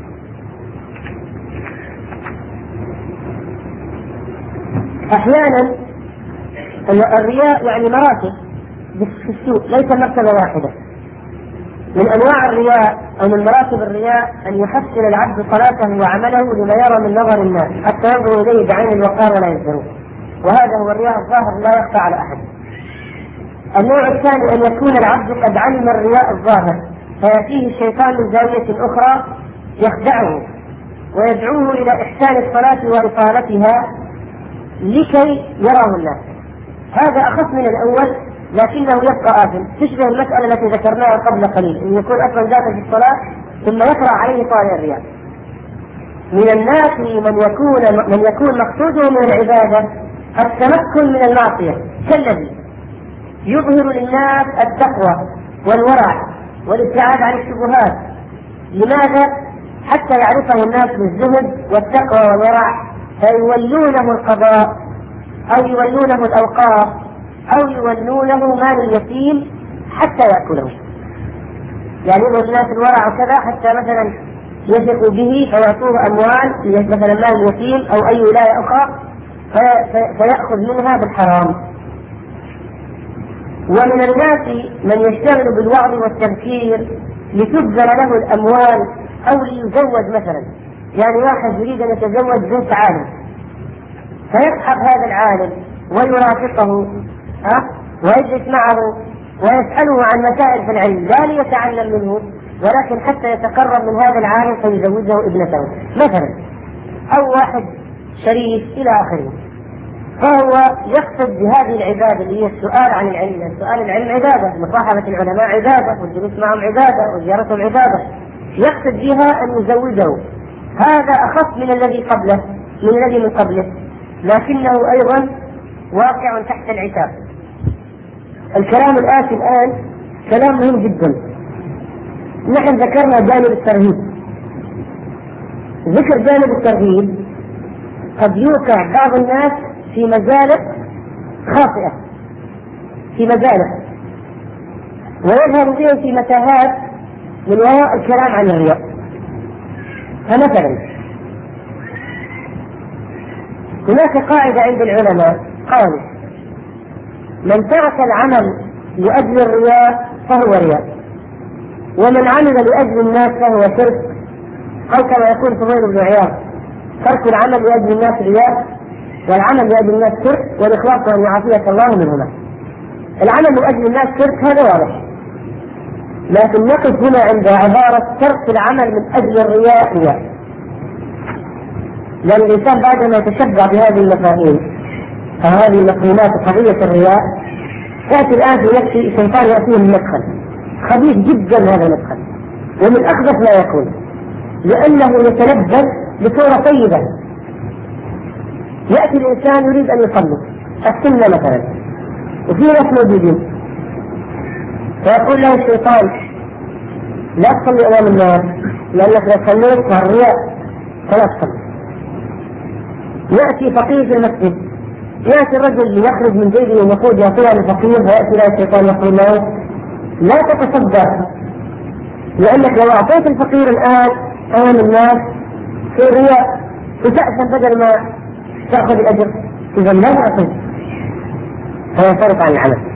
أحيانا الرياء يعني مراتب في السوء، ليس مرتبة واحدة. من أنواع الرياء أو من مراتب الرياء أن يحسن العبد صلاته وعمله لما يرى من نظر الناس حتى ينظر إليه بعين الوقار ولا يزدروه، وهذا هو الرياء الظاهر لا يخفى على أحد. النوع الثاني أن يكون العبد قد علم الرياء الظاهر فيأتيه الشيطان من زاوية أخرى يخدعه ويدعوه إلى إحسان الصلاة وإطالتها لكي يراه الناس. هذا أخف من الأول لكنه يبقى آثم، تشبه المسألة التي ذكرناها قبل قليل، أن يكون أصلا داخل في الصلاة ثم يقرأ عليه طالع الرياء. من الناس من يكون من يكون مقصوده من العبادة التمكن من المعصية، كالذي يظهر للناس التقوى والورع والابتعاد عن الشبهات. لماذا؟ حتى يعرفه الناس بالزهد والتقوى والورع فيولونه القضاء أو يولونه الأوقاف أو يولونه مال اليتيم حتى يأكله. يعني يظهر الناس الورع وكذا حتى مثلا يثقوا به فيعطوه أموال مثلا مال اليتيم أو أي ولاية أخرى فيأخذ منها بالحرام. ومن الناس من يشتغل بالوعظ والتذكير لتبذل له الأموال أو ليزوج مثلا، يعني واحد يريد أن يتزوج بنت عالم فيصحب هذا العالم ويرافقه ها ويجلس معه ويسأله عن مسائل في العلم لا ليتعلم منه ولكن حتى يتقرب من هذا العالم فيزوجه ابنته مثلا، أو واحد شريف إلى آخره. فهو يقصد بهذه العبادة اللي هي السؤال عن العلم، السؤال العلم عبادة، مصاحبة العلماء عبادة، والجلوس معهم عبادة، وزيارتهم عبادة، يقصد بها أن يزوجه. هذا أخف من الذي قبله من الذي من قبله لكنه أيضا واقع تحت العتاب. الكلام الآتي الآن كلام مهم جدا. نحن ذكرنا جانب الترهيب. ذكر جانب الترهيب قد يوقع بعض الناس في مزالق خاطئة، في مزالق، ويظهر فيه في متاهات من وراء الكلام عن الرياء. فمثلا هناك قاعدة عند العلماء قالوا: من ترك العمل لأجل الرياء فهو رياء، ومن عمل لأجل الناس فهو شرك، أو كما يقول فضيل بن عياض: ترك العمل لأجل الناس رياء، والعمل لأجل الناس شرك، والإخلاص أن يعافيك الله منهما. العمل لأجل الناس شرك هذا واضح، لكن نقف هنا عند عبارة ترك العمل من أجل الرياء رياء، لأن الإنسان بعدما يتشبع بهذه المفاهيم أو هذه المفهومات قضية الرياء، يأتي الآن في نفسه شيطان يأتيه من مدخل خبيث جدا، هذا المدخل ومن أخبث ما يكون، لأنه يتلبس بصورة طيبة. يأتي الإنسان يريد أن يصلي السنة مثلا، وفي ناس موجودين، فيقول له الشيطان: لا تصلي أمام الناس، لأنك لو صليت فالرياء فلا تصلي. يأتي فقيه في المسجد، يأتي الرجل يخرج من جيبه ويقول: يا فلان الفقير، فيأتي له الشيطان يقول له: لا تتصدق، لأنك لو أعطيت الفقير الآن أمام الناس في الرياء وتأثم بدل ما تأخذ الأجر، إذا لا تعطي، فينصرف عن العمل.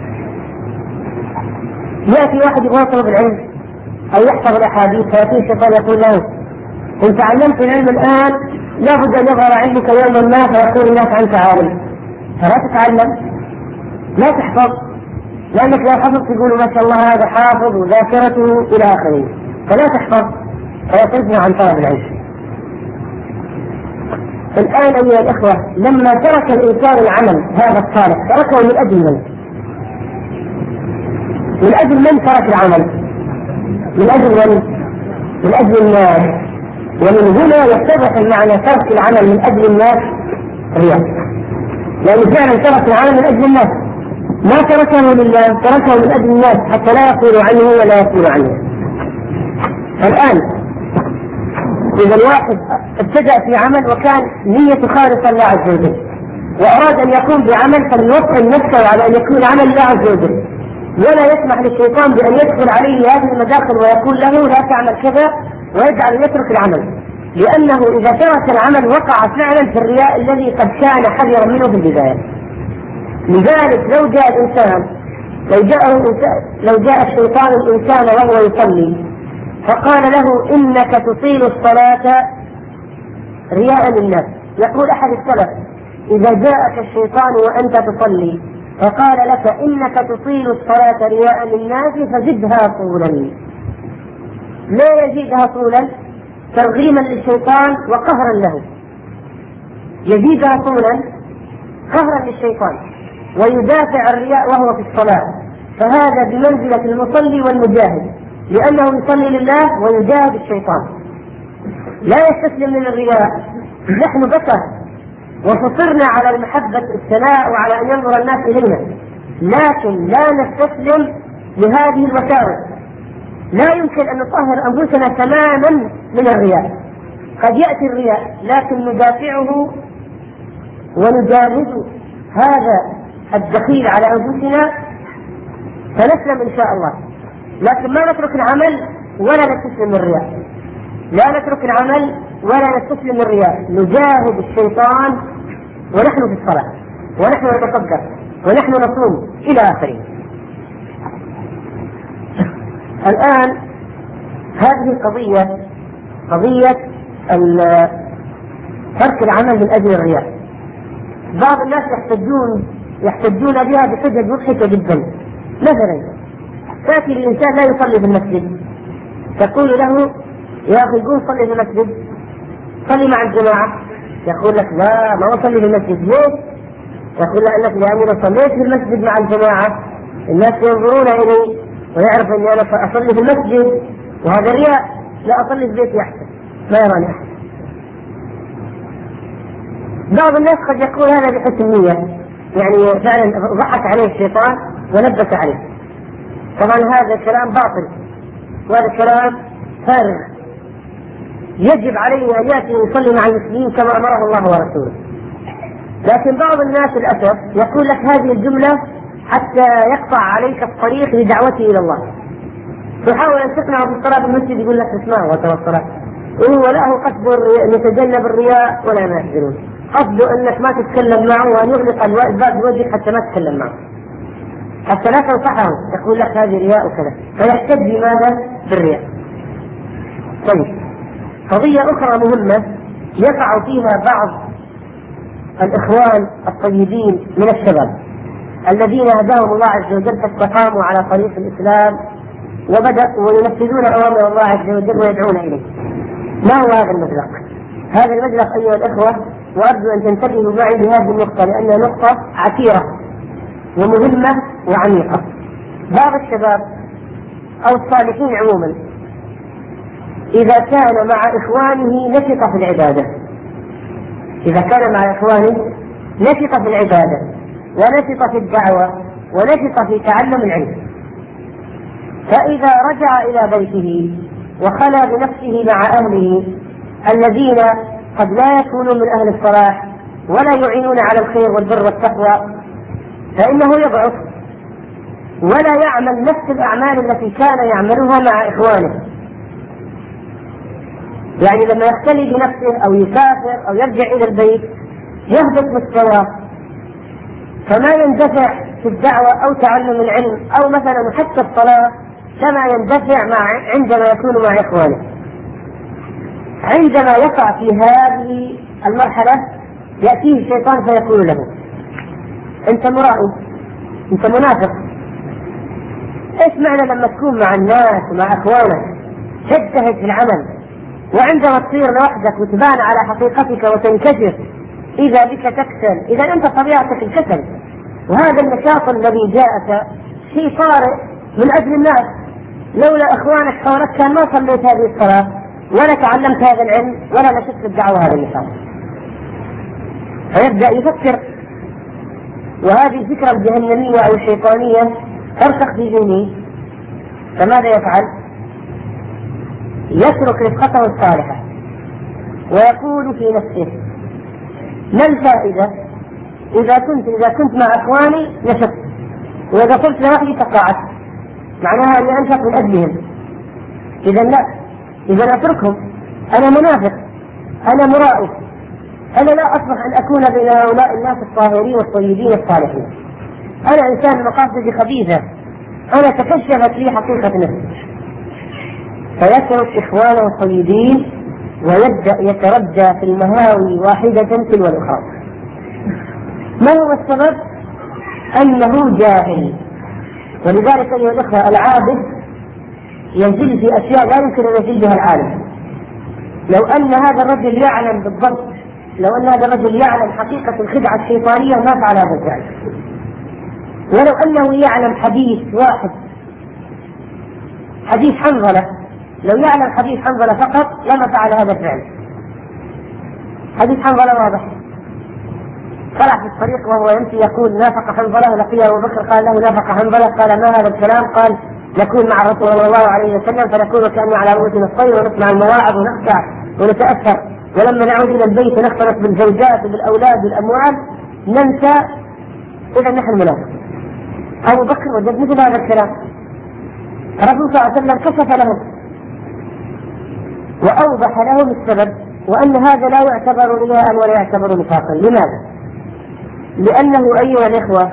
يأتي واحد يبغى يطلب العلم أو يحفظ الأحاديث، فيأتي الشيطان يقول له: إن تعلمت العلم الآن لابد أن يظهر علمك يوما ما فيقول الناس عنك عالم، فلا تتعلم، لا تحفظ، لأنك لو حفظت يقولوا ما شاء الله هذا حافظ وذاكرته إلى آخره، فلا تحفظ، فيصرفنا عن طلب العلم. الآن أيها الإخوة، لما ترك الإنسان العمل هذا الصالح تركه من أجل من؟ من أجل من ترك العمل؟ من أجل من؟ من أجل الناس. ومن هنا يتضح معنى ترك العمل من أجل الناس رياء، لأنه فعلا ترك العمل من أجل الناس، ما تركه لله، تركه من أجل الناس حتى لا يقول عنه ولا يقول عنه. الآن إذا الواحد ابتدأ في عمل وكان نية خالصة لله عز وجل، وأراد أن يقوم بعمل، فليوطن نفسه على أن يكون عمل الله عز وجل، ولا يسمح للشيطان بأن يدخل عليه هذه المداخل ويقول له: لا تعمل كذا، ويجعل يترك العمل، لأنه إذا ترك العمل وقع فعلا في الرياء الذي قد كان حذرا منه في البداية. لذلك لو جاء الإنسان لو جاء لو جاء الشيطان الإنسان وهو يصلي فقال له: إنك تطيل الصلاة رياء للناس. يقول أحد السلف: إذا جاءك الشيطان وأنت تصلي فقال لك: إنك تطيل الصلاة رياء للناس فزدها طولا. لا يزيدها طولا ترغيما للشيطان وقهرا له، يزيدها طولا قهرا للشيطان ويدافع الرياء وهو في الصلاة. فهذا بمنزلة المصلي والمجاهد، لأنه يصلي لله ويجاهد الشيطان، لا يستسلم من الرياء. نحن بشر وفطرنا على المحبة الثناء وعلى أن ينظر الناس إلينا، لكن لا نستسلم لهذه الوساوس. لا يمكن أن نطهر أنفسنا تماما من الرياء. قد يأتي الرياء لكن ندافعه ونجاهد هذا الدخيل على أنفسنا فنسلم إن شاء الله، لكن ما نترك العمل ولا نستسلم من الرياء، لا نترك العمل ولا نستسلم من الرياء، نجاهد الشيطان ونحن في الصلاة ونحن نتصدق ونحن نصوم إلى آخره. الآن هذه القضية قضية ترك العمل من أجل الرياء. بعض الناس يحتجون يحتجون بها بحجج مضحكة جدا. مثلا تأتي الإنسان لا يصلي في المسجد، تقول له: يا أخي قوم صلي في المسجد، صلي مع الجماعة. يقول لك: لا، ما أصلي في المسجد. ليه؟ يقول لك: لأني لو صليت في المسجد مع الجماعة الناس ينظرون إلي ويعرف أني أنا أصلي في المسجد وهذا رياء، لا أصلي في بيتي أحسن، ما يراني أحسن. بعض الناس قد يقول هذا بحسن نية، يعني فعلا ضحك عليه الشيطان ولبس عليه. طبعا هذا كلام باطل وهذا كلام فارغ. يجب عليه أن يأتي ويصلي مع المسلمين كما أمره الله ورسوله. لكن بعض الناس للأسف يقول لك هذه الجملة حتى يقطع عليك الطريق لدعوته إلى الله، تحاول أن تقنعه بالصلاة بالمسجد يقول لك اسمعوا وتوصلات، وهو له قصد يتجنب الرياء ولا ما يحزنون، قصده أنك ما تتكلم معه وأن يغلق الباب بوجهك حتى ما تتكلم معه، حتى لا تنصحه، يقول لك هذه رياء وكذا، فيحتج بماذا؟ بالرياء. طيب، قضية أخرى مهمة يقع فيها بعض الإخوان الطيبين من الشباب الذين هداهم الله عز وجل فاستقاموا على طريق الإسلام وبدأوا وينفذون أوامر الله عز وجل ويدعون إليه. ما هو هذا المبلغ؟ هذا المبلغ أيها الإخوة، وأرجو أن تنتبهوا معي لهذه النقطة لأنها نقطة عسيرة ومهمة وعميقة. بعض الشباب أو الصالحين عموما إذا كان مع إخوانه نشط في العبادة، إذا كان مع إخوانه نشط في العبادة ونشط في الدعوة ونشط في تعلم العلم، فإذا رجع إلى بيته وخلى بنفسه مع أهله الذين قد لا يكونوا من أهل الصلاح ولا يعينون على الخير والبر والتقوى، فإنه يضعف ولا يعمل نفس الأعمال التي كان يعملها مع إخوانه. يعني لما يختلي بنفسه أو يسافر أو يرجع إلى البيت يهبط مستواه، فما يندفع في الدعوة أو تعلم العلم أو مثلا حتى الصلاة كما يندفع مع عندما يكون مع إخوانه. عندما يقع في هذه المرحلة يأتيه الشيطان فيقول له أنت مرائي، أنت منافق. إيش معنى لما تكون مع الناس ومع إخوانك تجتهد في العمل، وعندما تصير لوحدك وتبان على حقيقتك وتنكشف إذا بك تكسل؟ إذا أنت طبيعتك الكسل، وهذا النشاط الذي جاءك شيء طارئ من أجل الناس. لولا إخوانك حولك كان ما صليت هذه الصلاة ولا تعلمت هذا العلم ولا نشرت الدعوة هذا النشاط. فيبدأ يفكر، وهذه الفكرة الجهنمية أو الشيطانية ترسخ في ذهنه، فماذا يفعل؟ يترك رفقته الصالحة ويقول في نفسه ما الفائدة إذا كنت إذا كنت مع إخواني نشطت، وإذا كنت لوحدي تقاعدت، معناها أني أنشط من أجلهم. إذا لا، إذا أتركهم، أنا منافق، أنا مرائي، أنا لا أصلح أن أكون بين هؤلاء الناس الطاهرين والطيبين الصالحين، أنا إنسان مقاصدي خبيثة، أنا تكشفت لي حقيقة نفسي. فيترك إخوانه الطيبين ويبدأ يتردى في المهاوي واحدة تلو الأخرى. ما هو السبب؟ أنه جاهل. ولذلك أيها الأخوة العابد ينزل في أشياء لا يمكن أن ينزل بها العالم. لو أن هذا الرجل يعلم بالضبط، لو أن هذا الرجل يعلم حقيقة الخدعة الشيطانية ما فعل هذا الفعل. ولو أنه يعلم حديث واحد، حديث حنظلة، لو يعلم حديث حنظلة فقط لما فعل هذا الفعل. حديث حنظلة واضح، طلع في الطريق وهو يمشي يقول نافق حنظلة، لقيه أبو بكر قال له نافق حنظلة، قال ما هذا الكلام؟ قال نكون مع الرسول صلى الله عليه وسلم فنكون كأنه على رؤوسنا الطير ونسمع المواعظ ونخشع ونتأثر، ولما نعود إلى البيت نختلط بالزوجات وبالأولاد بالأموال ننسى. إذا نحن منافق. أبو بكر وجد مثل هذا الكلام، الرسول صلى الله عليه وسلم كشف له وأوضح لهم السبب، وأن هذا لا يعتبر رياء ولا يعتبر نفاقا. لماذا؟ لأنه أيها الإخوة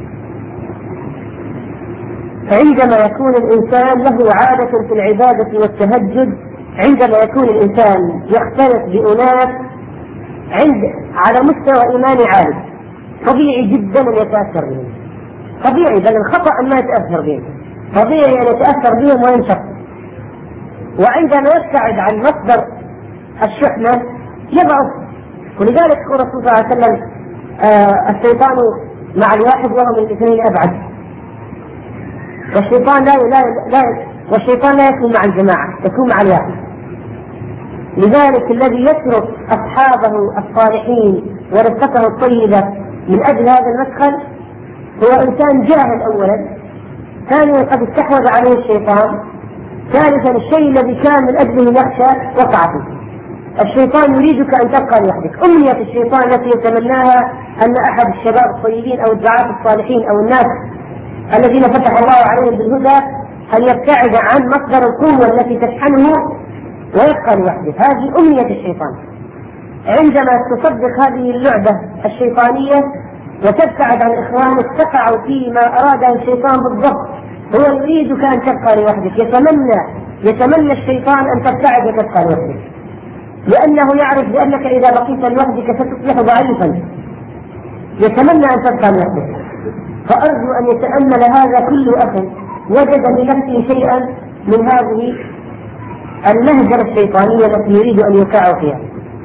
عندما يكون الإنسان له عادة في العبادة والتهجد، عندما يكون الإنسان يختلط بأناس عند على مستوى إيماني عالي، طبيعي جدا أن يتأثر بهم، طبيعي، بل الخطأ أن ما يتأثر بهم، طبيعي أن يتأثر بهم وينشط. وعندما يبتعد عن مصدر الشحنة يضعف. ولذلك يقول الرسول صلى الله عليه وسلم آه الشيطان مع الواحد وهو من الاثنين أبعد. والشيطان لا لا لا والشيطان لا يكون مع الجماعة، يكون مع الواحد. لذلك الذي يترك أصحابه الصالحين ورفقته الطيبة من أجل هذا المدخل هو إنسان جاهل أولا، ثانيا قد استحوذ عليه الشيطان، ثالثا الشيء الذي كان من أجله يخشى وقع فيه. الشيطان يريدك أن تبقى لوحدك. أمنية الشيطان التي يتمناها أن أحد الشباب الطيبين أو الدعاة الصالحين أو الناس الذين فتح الله عليهم بالهدى أن يبتعد عن مصدر القوة التي تشحنه ويبقى لوحده. هذه أمنية الشيطان. عندما تصدق هذه اللعبة الشيطانية وتبتعد عن إخوانك تقع فيما أراده الشيطان بالضبط. هو يريدك أن تبقى لوحدك، يتمنى يتمنى الشيطان أن تبتعد وتبقى لوحدك، لأنه يعرف بأنك إذا بقيت لوحدك ستصبح ضعيفا، يتمنى أن تبقى لوحدك. فأرجو أن يتأمل هذا كل أخ وجد لنفسه شيئا من هذه المهجرة الشيطانية التي يريد أن يوقع فيها.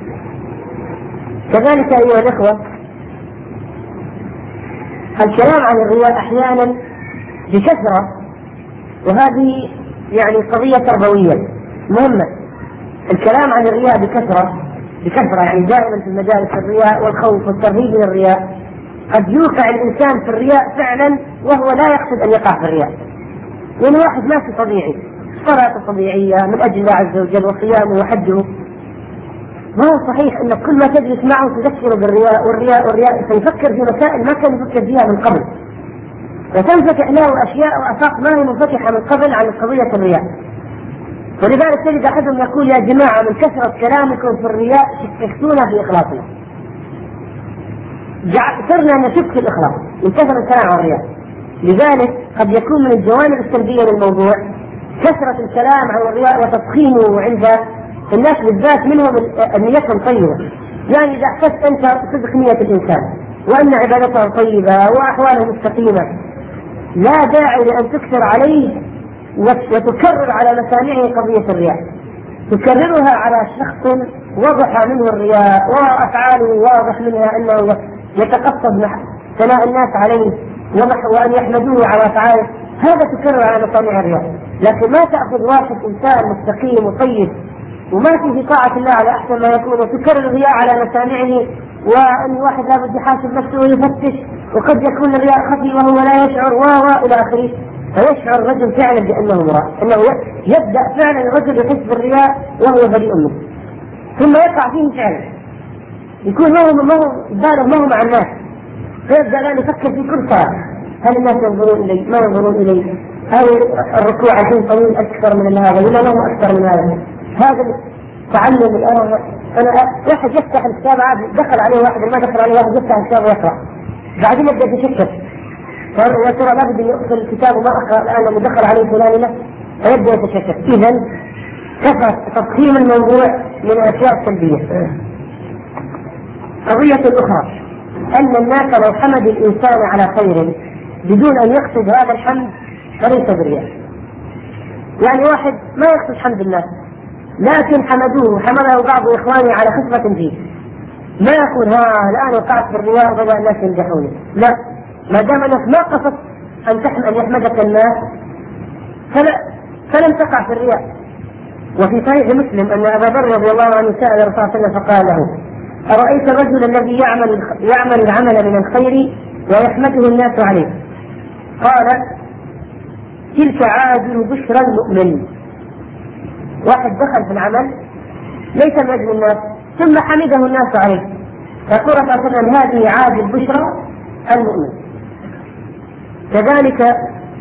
كذلك أيها الأخوة، الكلام عن الرياء أحيانا بكثرة، وهذه يعني قضية تربوية مهمة. الكلام عن الرياء بكثرة بكثرة يعني دائما في مجالس الرياء والخوف والترهيب من الرياء قد يوقع الإنسان في الرياء فعلا وهو لا يقصد أن يقع في الرياء. يعني واحد ماشي طبيعي، صلاة طبيعية من أجل الله عز وجل وصيامه وحجه، ما هو صحيح أن كل ما تجلس معه تذكره بالرياء والرياء والرياء، فيفكر في مسائل ما كان يفكر فيها من قبل، وتنفتح له أشياء وآفاق ما هي منفتحة من قبل عن قضية الرياء. ولذلك تجد أحدهم يقول: يا جماعة من كثرة كلامكم في الرياء شككتونا في إخلاصنا. صرنا نشك في الإخلاص من كثرة الكلام عن الرياء. لذلك قد يكون من الجوانب السلبية للموضوع كثرة الكلام عن الرياء وتضخيمه عند الناس بالذات منهم نيتهم طيبة. يعني إذا أحسست أنت صدق نية الإنسان وأن عبادته طيبة وأحواله مستقيمة، لا داعي لأن تكثر عليه وتكرر على مسامعه قضية الرياء، تكررها على شخص وضح منه الرياء وأفعاله واضح منها أنه يتقصد ثناء الناس عليه وأن يحمدوه على أفعاله، هذا تكرر على مسامع الرياء. لكن ما تأخذ واحد إنسان مستقيم وطيب وما في طاعة الله على أحسن ما يكون وتكرر الرياء على مسامعه، وأن واحد لابد يحاسب نفسه ويفتش، وقد يكون الرياء خفي وهو لا يشعر و إلى آخره، فيشعر الرجل فعلا بأنه مراء، أنه يبدأ فعلا الرجل يحس بالرياء وهو بريء منه، ثم يقع فيه فعلا، يكون ما هو ما هو باله ما هو مع الناس، فيبدأ الآن يفكر في كل صلاة: هل الناس ينظرون إلي؟ ما ينظرون إلي؟ هل الركوع الحين طويل أكثر من هذا ولا ما هو أكثر من هذا؟ هذا تعلم الآن. أنا واحد يفتح الكتاب عادي، دخل عليه واحد ما دخل عليه واحد يفتح الكتاب ويقرأ، بعدين يبدأ يشكك، وترى لابد أن يقفل الكتاب وما أقرأ الآن لما دخل عليه فلان له، فيبدأ يتشكك. إذن كثرة تضخيم الموضوع من الأشياء السلبية. قضية أخرى أن الناس لو حمد الإنسان على خير بدون أن يقصد هذا الحمد فليس برياء. يعني واحد ما يقصد حمد الناس لكن حمدوه حمده بعض إخواني على خدمة فيه، ما يقول: ها الآن وقعت في الرياء وبدأ الناس يمدحوني. لا، ما دام أنك ما قصدت أن تحمد أن يحمدك الناس فلا فلم تقع في الرياء. وفي صحيح مسلم أن أبا ذر رضي الله عنه سأل الرسول صلى الله عليه وسلم فقال له: أرأيت الرجل الذي يعمل يعمل العمل من الخير ويحمده الناس عليه؟ قال: تلك عاجل بشرى المؤمن. واحد دخل في العمل ليس من أجل الناس ثم حمده الناس عليه، يقول صلى الله عليه وسلم: هذه عاجل بشرى المؤمن. كذلك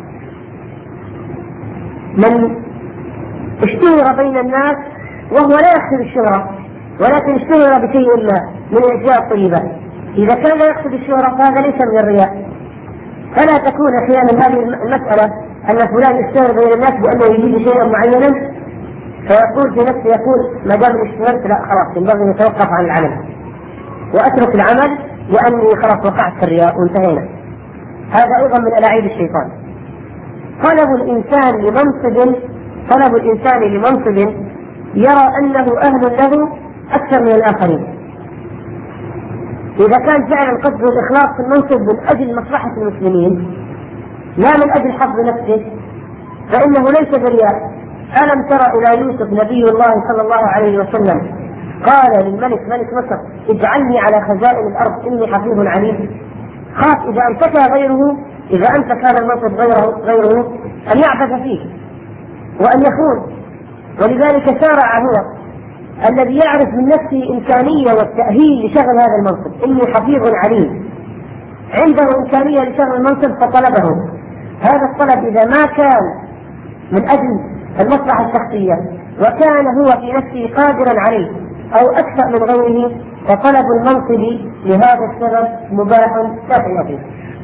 من اشتهر بين الناس وهو لا يقصد الشهرة ولكن اشتهر بشيء ما من الأشياء الطيبة، إذا كان لا يقصد الشهرة فهذا ليس من الرياء. فلا تكون أحيانا هذه المسألة أن فلان اشتهر بين الناس بأنه يجيب شيئا معينا فيقول في نفسه يقول: ما دام اشتهرت لا خلاص ينبغي أن يتوقف عن العمل وأترك العمل لأني خلاص وقعت في الرياء وانتهينا. هذا أيضا من ألاعيب الشيطان. طلب الإنسان لمنصب طلب الإنسان لمنصب يرى أنه أهل له أكثر من الآخرين. إذا كان فعلا قصده الإخلاص في المنصب من أجل مصلحة المسلمين لا من أجل حظ نفسه فإنه ليس برياء. ألم ترى إلى يوسف نبي الله صلى الله عليه وسلم قال للملك ملك مصر: اجعلني على خزائن الأرض إني حفيظ عليم. خاف إذا أمسك غيره إذا أمسك هذا المنصب غيره, غيره أن يعبث فيه وأن يخون، ولذلك سارع هو الذي يعرف من نفسه إمكانية والتأهيل لشغل هذا المنصب، إني حفيظ عليم، عنده إمكانية لشغل المنصب فطلبه. هذا الطلب إذا ما كان من أجل المصلحة الشخصية وكان هو في نفسه قادرا عليه أو أكثر من غيره، فطلب المنصب لهذا السبب مباح لا شيء فيه.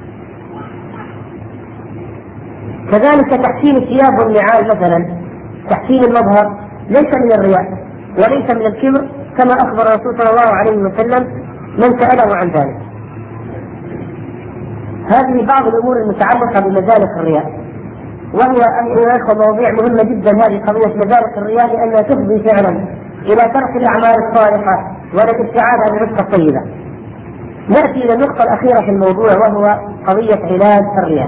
كذلك تحسين الثياب والنعال مثلا، تحسين المظهر ليس من الرياء وليس من الكبر، كما أخبر الرسول صلى الله عليه وسلم من سأله عن ذلك. هذه بعض الأمور المتعلقة بمزالق الرياء، وهي أيها الأخوة مواضيع مهمة جدا هذه قضية مزالق الرياء، لأنها تفضي فعلا إلى ترك الأعمال الصالحة والابتعاد عن الرزق الطيبة. نأتي إلى النقطة الأخيرة في الموضوع، وهو قضية علاج الرياء.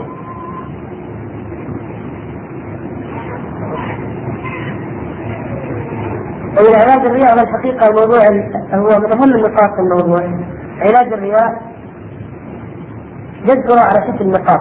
إلى علاج الرياء والحقيقة الموضوع هو من أهم النقاط في الموضوع. علاج الرياء يذكر على شكل نقاط.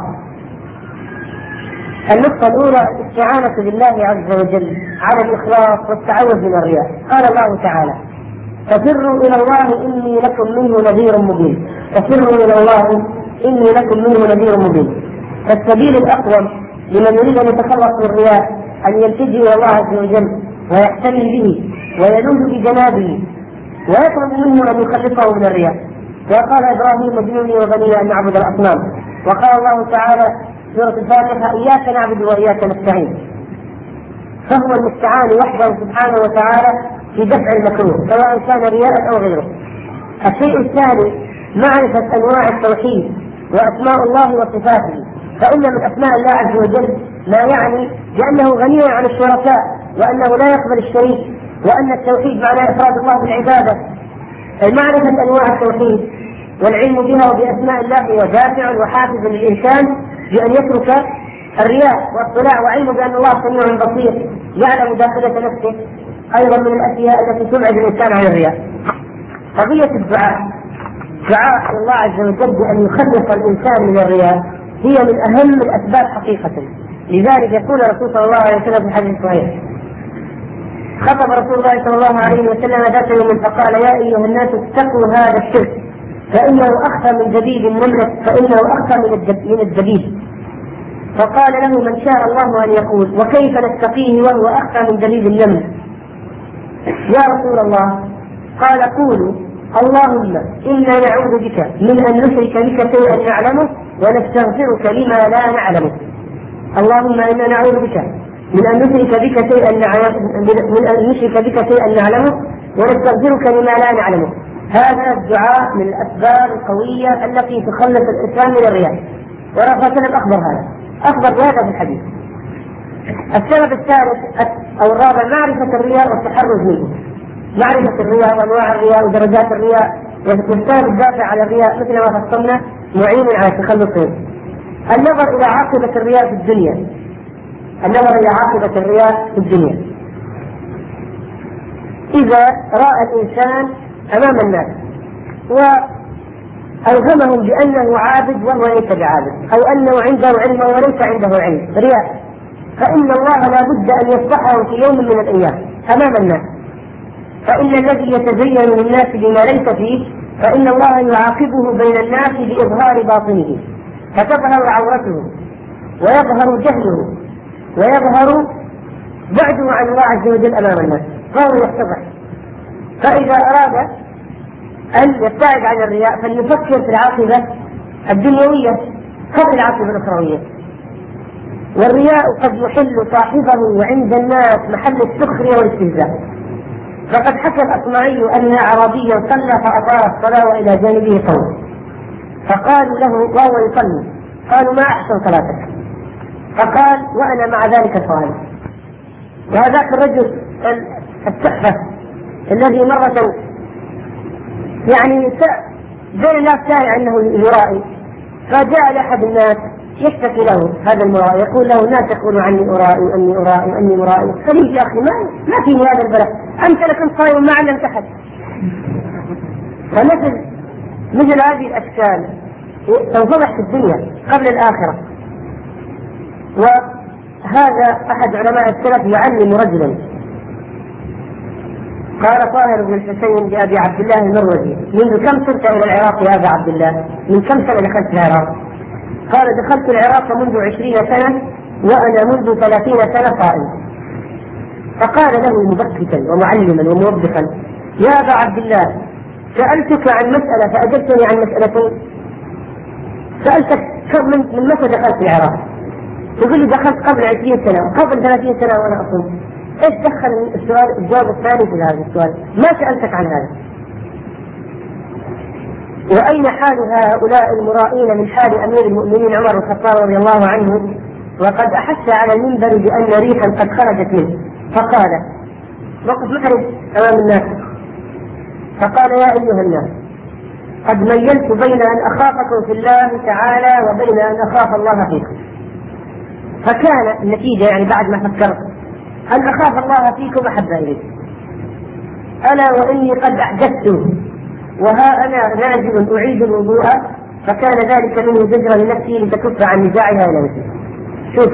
النقطة الأولى الاستعانة بالله عز وجل على الإخلاص والتعوذ من الرياء. قال الله تعالى: ففروا إلى الله إني لكم منه نذير مبين. ففروا إلى الله إني لكم منه نذير مبين. فالسبيل الأقوم لمن يريد أن يتخلص من الرياء أن يلتجئ إلى الله عز وجل ويحتمي به ويلوذ بجنابه ويطلب منه أن يخلصه من الرياء. وقال إبراهيم: اجنبني وبني أن نعبد الأصنام. وقال الله تعالى سورة الفاتحة: إياك نعبد وإياك نستعين. فهو المستعان وحده سبحانه وتعالى في دفع المكروه سواء كان رياء أو غيره. الشيء الثاني معرفة أنواع التوحيد وأسماء الله وصفاته، فإن من أسماء الله عز وجل ما يعني بأنه غني عن الشركاء وأنه لا يقبل الشريك، وأن التوحيد معناه إفراد الله بالعبادة. معرفة أنواع التوحيد والعلم بها وبأسماء الله هو دافع وحافز للإنسان بأن يترك الرياء والاطلاع، وعلم بأن الله سميع بصير يعلم داخلة نفسه أيضا من الأشياء التي تبعد الإنسان عن الرياء. قضية الدعاء، دعاء الله عز وجل بأن يخلص الإنسان من الرياء هي من أهم الأسباب حقيقة. لذلك يقول الرسول صلى الله عليه وسلم في الحديث الصحيح: خطب رسول الله صلى الله عليه وسلم ذات يوم فقال: يا أيها الناس اتقوا هذا الشرك فإنه أخفى من دبيب النملة فإنه أخفى من الدبيب. فقال له من شاء الله أن يقول: وكيف نتقيه وهو أخفى من دبيب النمل يا رسول الله؟ قال: قولوا: اللهم إنا نعوذ بك من أن نشرك بك شيئا نعلمه ونستغفرك لما لا نعلمه. اللهم إنا نعوذ بك من أن نشرك بك شيئا من أن نشرك بك شيئا نعلمه ونستغفرك لما لا نعلمه. هذا الدعاء من الأسباب القوية التي تخلص الإنسان من الرياء، ورسول الله أخبر هذا أخبر بهذا في الحديث. السبب الثالث أو الرابع معرفة الرياء والتحرز منه. معرفة الرياء وأنواع الرياء ودرجات الرياء والسبب الدافع على الرياء مثل ما فصلنا معين على التخلص منه. النظر إلى عاقبة الرياء في الدنيا النظر إلى عاقبة الرياء في الدنيا إذا رأى الإنسان أمام الناس وأوهمهم بأنه عابد وهو ليس بعابد، أو أنه عنده علم وليس عنده علم، رياء، فإن الله لا بد أن يفضحه في يوم من الأيام أمام الناس. فإن الذي يتزين للناس بما ليس فيه فإن الله يعاقبه بين الناس بإظهار باطنه، فتظهر عورته ويظهر جهله ويظهر بعده عن الله عز وجل أمام الناس، فهو يتضح. فإذا أراد أن يبتعد عن الرياء فليفكر في العاقبة الدنيوية قبل العاقبة الأخروية. والرياء قد يحل صاحبه عند الناس محل السخرية والاستهزاء. فقد حكى الأصمعي أن أعرابيا صلى فأطال الصلاة وإلى جانبه قوم فقالوا له وهو يصلي، قالوا: ما أحسن صلاتك؟ فقال: وأنا مع ذلك صالح. وهذاك الرجل التحفة الذي مرة يعني بين الناس شائع أنه يرائي، فجاء لأحد الناس يشتكي له هذا المرائي، يقول له: الناس يقولوا عني أرائي وأني أرائي وأني مرائي. خليج يا أخي، ما ما في هذا البلد، أنت لكن صايم ما علمت أحد. فمثل مثل هذه الأشكال تنفضح في الدنيا قبل الآخرة. وهذا أحد علماء السلف يعلم رجلا قال طاهر بن الحسين لأبي عبد الله المروزي: منذ كم صرت إلى العراق يا أبا عبد الله؟ من كم سنة دخلت العراق؟ قال: دخلت العراق منذ عشرين سنة وأنا منذ ثلاثين سنة قائم. فقال له مبكتا ومعلما وموبخا: يا أبا عبد الله، سألتك عن مسألة فأجبتني عن مسألتين. سألتك من, من متى دخلت العراق؟ تقول لي دخلت قبل عشرين سنة وقبل ثلاثين سنة وأنا أصوم. إيش دخل السؤال الجواب الثاني في هذا السؤال؟ ما سألتك عن هذا. وأين حال هؤلاء المرائين من حال أمير المؤمنين عمر بن الخطاب رضي الله عنه وقد أحس على المنبر بأن ريحا قد خرجت منه، فقال: موقف محرج أمام الناس، فقال: يا أيها الناس، قد ميلت بين أن أخافكم في الله تعالى وبين أن أخاف الله فيكم. فكان النتيجة يعني بعد ما فكرت أن أخاف الله فيكم أحب إليك. ألا وإني قد أحدثت وها أنا نازل أعيد الوضوء، فكان ذلك منه زجرا لنفسي لتكف عن نزاعها إلى مثله. شوف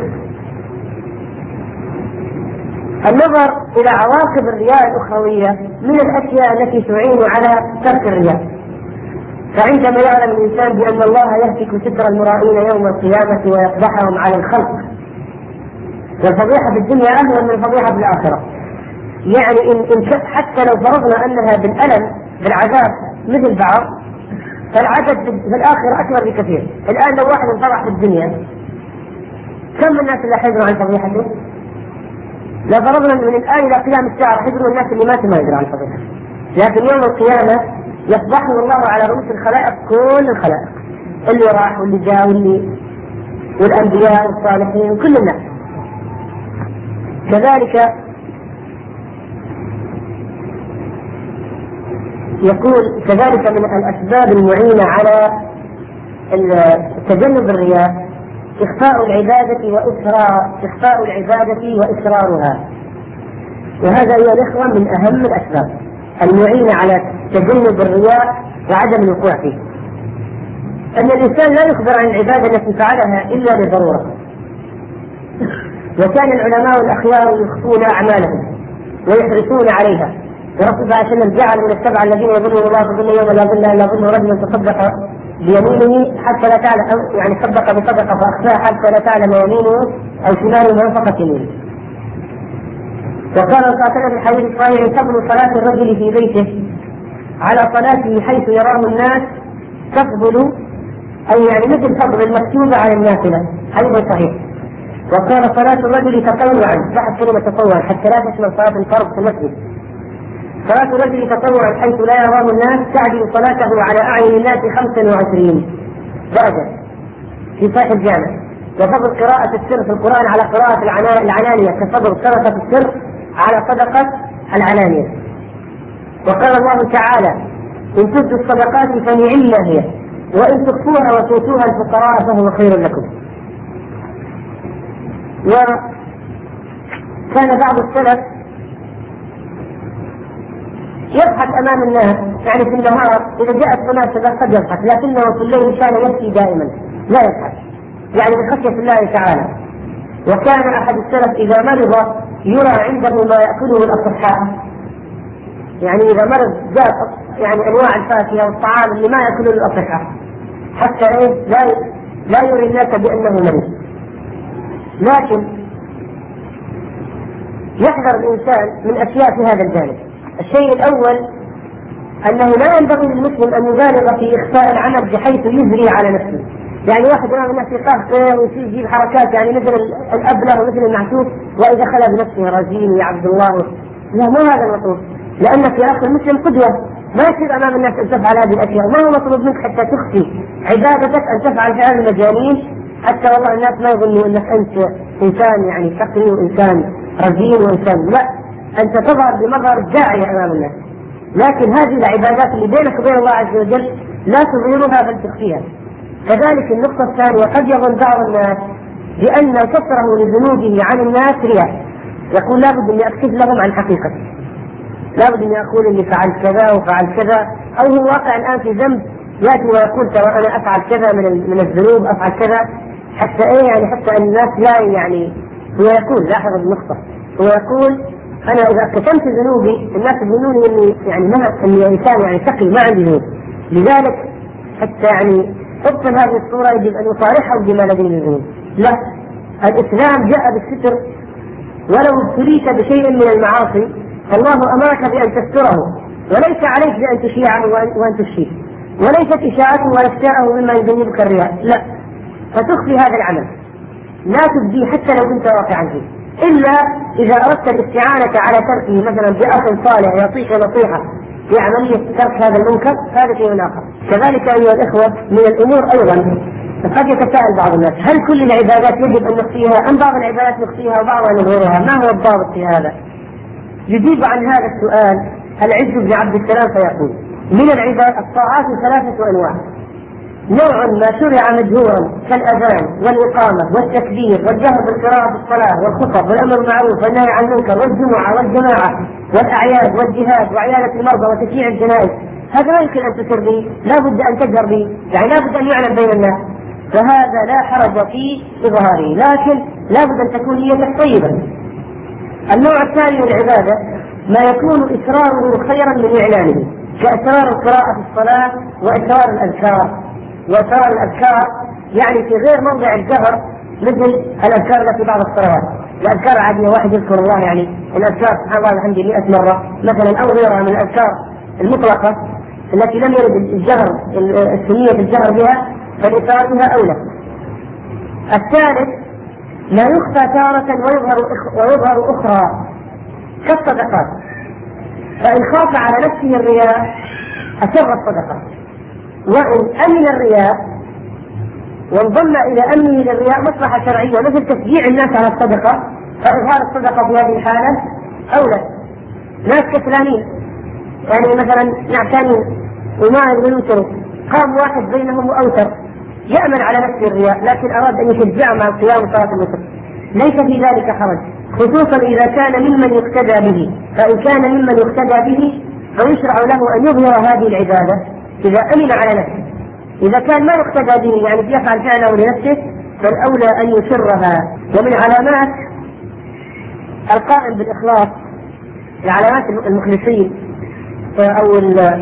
النظر إلى عواقب الرياء الأخروية من الأشياء التي تعين على ترك الرياء. فعندما يعلم الإنسان بأن الله يهتك ستر المرائين يوم القيامة ويفضحهم على الخلق، والفضيحة في الدنيا أهون من الفضيحة في الآخرة. يعني إن, إن حتى لو فرضنا أنها بالألم بالعذاب مثل بعض، فالعدد في الآخرة أكبر بكثير. الآن لو واحد انفضح في الدنيا، كم من الناس اللي حيدروا عن فضيحته؟ لو فرضنا من الآن إلى قيام الساعة راح يدروا الناس اللي ماتوا ما يدروا عن فضيحته، لكن يوم القيامة يفضحه الله على رؤوس الخلائق، كل الخلائق اللي راح واللي جاء واللي والأنبياء والصالحين وكل الناس. كذلك يقول كذلك من الأسباب المعينة على تجنب الرياء إخفاء العبادة وإسرار إخفاء العبادة وإسرارها. وهذا أيها الإخوة من أهم الأسباب المعينة على تجنب الرياء وعدم الوقوع فيه. أن الإنسان لا يخبر عن العبادة التي فعلها إلا لضرورة. وكان العلماء الأخيار يخفون أعمالهم ويحرصون عليها. ورسول الله صلى الله عليه وسلم جعل من السبعة الذين يظلهم الله في ظل يوم لا ظل إلا ظله رجل تصدق بيمينه حتى لا تعلم، يعني صدق بصدقة فأخفاها حتى لا تعلم يمينه أو شماله ما انفقت يمينه. وقال صلى الله عليه وسلم في الحديث الصحيح: تفضل صلاة الرجل في بيته على صلاته حيث يراه الناس تفضل، أي يعني مثل فضل المكتوبة على النافلة. حديث صحيح. وقال صلاة الرجل تطوعا، بعد كلمة تطوعا حتى لا تشمل صلاة الفرض في المسجد. صلاة الرجل تطوعا حيث لا يراه الناس تعدل صلاته على أعين الناس خمسا وعشرين درجة في صحيح الجامع. وفضل قراءة السر في القرآن على قراءة العلانية كفضل صدقة السر على صدقة العلانية. وقال الله تعالى: إن تبدوا الصدقات فنعم هي وإن تخفوها وتؤتوها الفقراء فهو خير لكم. وكان بعض السلف يضحك أمام الناس، يعني في النهار إذا جاءت مناسبة قد يضحك، لكنه في الليل كان يبكي دائما لا يضحك، يعني من خشية الله تعالى. وكان أحد السلف إذا مرض يرى عنده ما يأكله الأصحاء، يعني إذا مرض جاءت يعني أنواع الفاكهة والطعام اللي ما يأكله الأصحاء حتى إيه لا لا يري الناس بأنه مريض. لكن يحذر الإنسان من أشياء في هذا الجانب. الشيء الأول أنه لا ينبغي للمسلم أن يبالغ في إخفاء العمل بحيث يجري على نفسه. يعني واحد أمام الناس يقهقه ويجيب حركات يعني مثل الأبله ومثل المعتوه وإذا خلى بنفسه رزين يا عبد الله. لا، مو هذا المطلوب، لأنك يا أخي المسلم قدوة، ما يصير أمام الناس أن تفعل هذه الأشياء. ما هو مطلوب منك حتى تخفي عبادتك أن تفعل فعل المجانين حتى والله الناس ما يظنوا أنك أنت إنسان يعني تقي وإنسان رزين وإنسان، لا، أنت تظهر بمظهر داعية أمام الناس. لكن هذه العبادات اللي بينك وبين الله عز وجل لا تظهرها بل تخفيها. كذلك النقطة الثانية، قد يظن بعض الناس بأن كثره لذنوبه عن الناس رياء، يقول لابد أن أكشف لهم عن حقيقته، لابد أن أقول أني فعلت كذا وفعل كذا، أو هو واقع الآن في ذنب يأتي ويقول ترى أنا أفعل كذا من من الذنوب أفعل كذا، حتى إيه يعني حتى أن الناس لا يعني. هو يقول لاحظ النقطة، هو يقول أنا إذا كتمت ذنوبي الناس يظنوني إني يعني ما إني إنسان يعني تقي ما عندي ذنوب. لذلك حتى يعني تبطل هذه الصورة يجب أن يصارحهم بما لديه من ذنوب. لا، الإسلام جاء بالستر، ولو ابتليت بشيء من المعاصي فالله أمرك بأن تستره، وليس عليك بأن تشيعه وأن تفشيه، وليست إشاعته وإفشاءه مما يجنبك الرياء، لا، فتخفي هذا العمل لا تبديه حتى لو كنت واقعا فيه، إلا إذا أردت الاستعانة على تركه مثلا بأخ صالح يعطيك نصيحة في عملية ترك هذا المنكر، هذا شيء آخر. كذلك أيها الإخوة من الأمور أيضا قد يتساءل بعض الناس هل كل العبادات يجب أن نخفيها أم بعض العبادات نخفيها وبعضها نظهرها؟ ما هو الضابط في هذا؟ يجيب عن هذا السؤال العز بن عبد السلام فيقول من العبادات الطاعات ثلاثة أنواع: نوع ما شرع مجهورا كالأذان والإقامة والتكبير والجهر بالقراءة في الصلاة والخطب والأمر بالمعروف والنهي عن المنكر والجمعة والجماعة والأعياد والجهاد وعيادة المرضى وتشييع الجنائز، هذا لا يمكن أن تسر به، لا بد أن تجهر به، يعني لا بد أن يعلم بين الناس، فهذا لا حرج في إظهاره، لكن لا بد أن تكون نيتك طيبة. النوع الثاني من العبادة ما يكون إسراره خيرا من إعلانه، كأسرار القراءة في الصلاة وأسرار الأذكار. وأسرار الأذكار يعني في غير موضع الجهر، مثل الأذكار التي بعد الصلوات، الأذكار العادية واحد يذكر الله يعني الأذكار سبحان الله الحمد لله مئة مرة مثلا، أو غيرها من الأذكار المطلقة التي لم يرد الجهر السنية الجهر بها، فالإسرار بها أولى. الثالث ما يخفى تارة ويظهر ويظهر أخرى كالصدقات، فإن خاف على نفسه الرياء أسر الصدقة، وإن أمن الرياء وانضم إلى أمنه للرياء مصلحة شرعية مثل تشجيع الناس على الصدقة، فإظهار الصدقة في هذه الحالة أولى. ناس كسلانين يعني مثلا نعتانين وما يبغون يوتروا، قام واحد بينهم وأوتر يأمن على نفسه الرياء لكن أراد أن يشجعهم على قيام صلاة الوتر، ليس في ذلك حرج، خصوصا إذا كان ممن يقتدى به. فإن كان ممن يقتدى به فيشرع له أن يظهر هذه العبادة إذا أمن على نفسه. إذا كان ما يقتدى به يعني بيفعل فعله لنفسه فالأولى أن يسرها. ومن علامات القائم بالإخلاص، العلامات المخلصين أو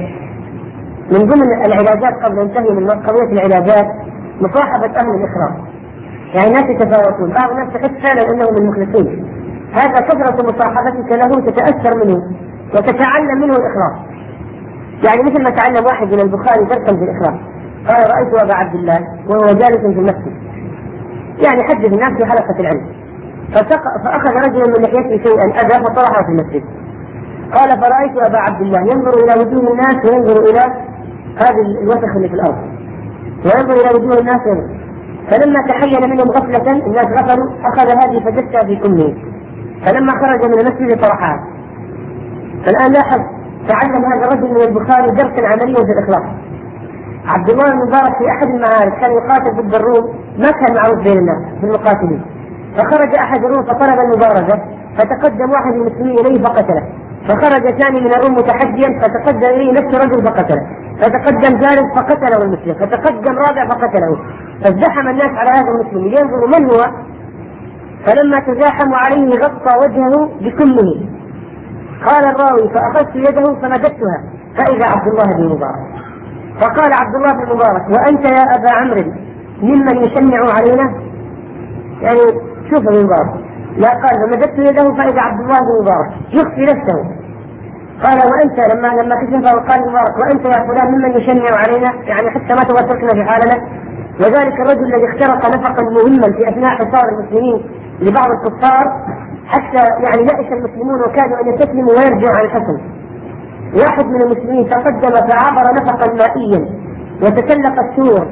من ضمن العلاجات قبل انتهي من قضية العلاجات مصاحبة أهل الإخلاص. يعني الناس يتفاوتون، بعض الناس تحس فعلا أنهم المخلصين، هذا كثرة مصاحبتك له تتأثر منه وتتعلم منه الإخلاص. يعني مثل ما تعلم واحد من البخاري درسا في الإخلاص، قال رأيت أبا عبد الله وهو جالس في المسجد يعني حدث الناس في حلقة العلم، فأخذ رجل من لحيته شيئا أذى فطرحه في المسجد، قال فرأيت أبا عبد الله ينظر إلى وجوه الناس وينظر إلى هذه الوسخ اللي في الأرض وينظر إلى وجوه الناس وينظر. فلما تحين منهم غفلة الناس غفلوا أخذ هذه فجدتها في كمه، فلما خرج من المسجد طرحها. فالآن لاحظ تعلم هذا الرجل من البخاري درسا عمليا في الإخلاص. عبد الله المبارك في أحد المعارك كان يقاتل ضد الروم، ما كان معروف بين الناس في المقاتلين، فخرج أحد الروم فطلب المبارزة، فتقدم واحد من المسلمين إليه فقتله، فخرج ثاني من الروم متحديا فتقدم إليه نفس الرجل فقتله، فتقدم ثالث فقتله المسلم، فتقدم رابع فقتله، فازدحم الناس على هذا المسلم لينظروا من هو. فلما تزاحموا عليه غطى وجهه بكمه. قال الراوي فأخذت يده فمددتها فإذا عبد الله بن مبارك، فقال عبد الله بن مبارك وأنت يا أبا عمرو ممن يشنع علينا؟ يعني شوف ابن مبارك، لا قال فمددت يده فإذا عبد الله بن مبارك يخفي نفسه. قال وأنت لما لما كشف وقال مبارك وأنت يا فلان ممن يشنع علينا، يعني حتى ما تتركنا في حالنا. وذلك الرجل الذي اخترق نفقا مهما في أثناء حصار المسلمين لبعض الكفار حتى يعني يأس المسلمون وكادوا أن يستسلموا ويرجعوا عن الحكم. واحد من المسلمين تقدم فعبر نفقا مائيا وتسلق السور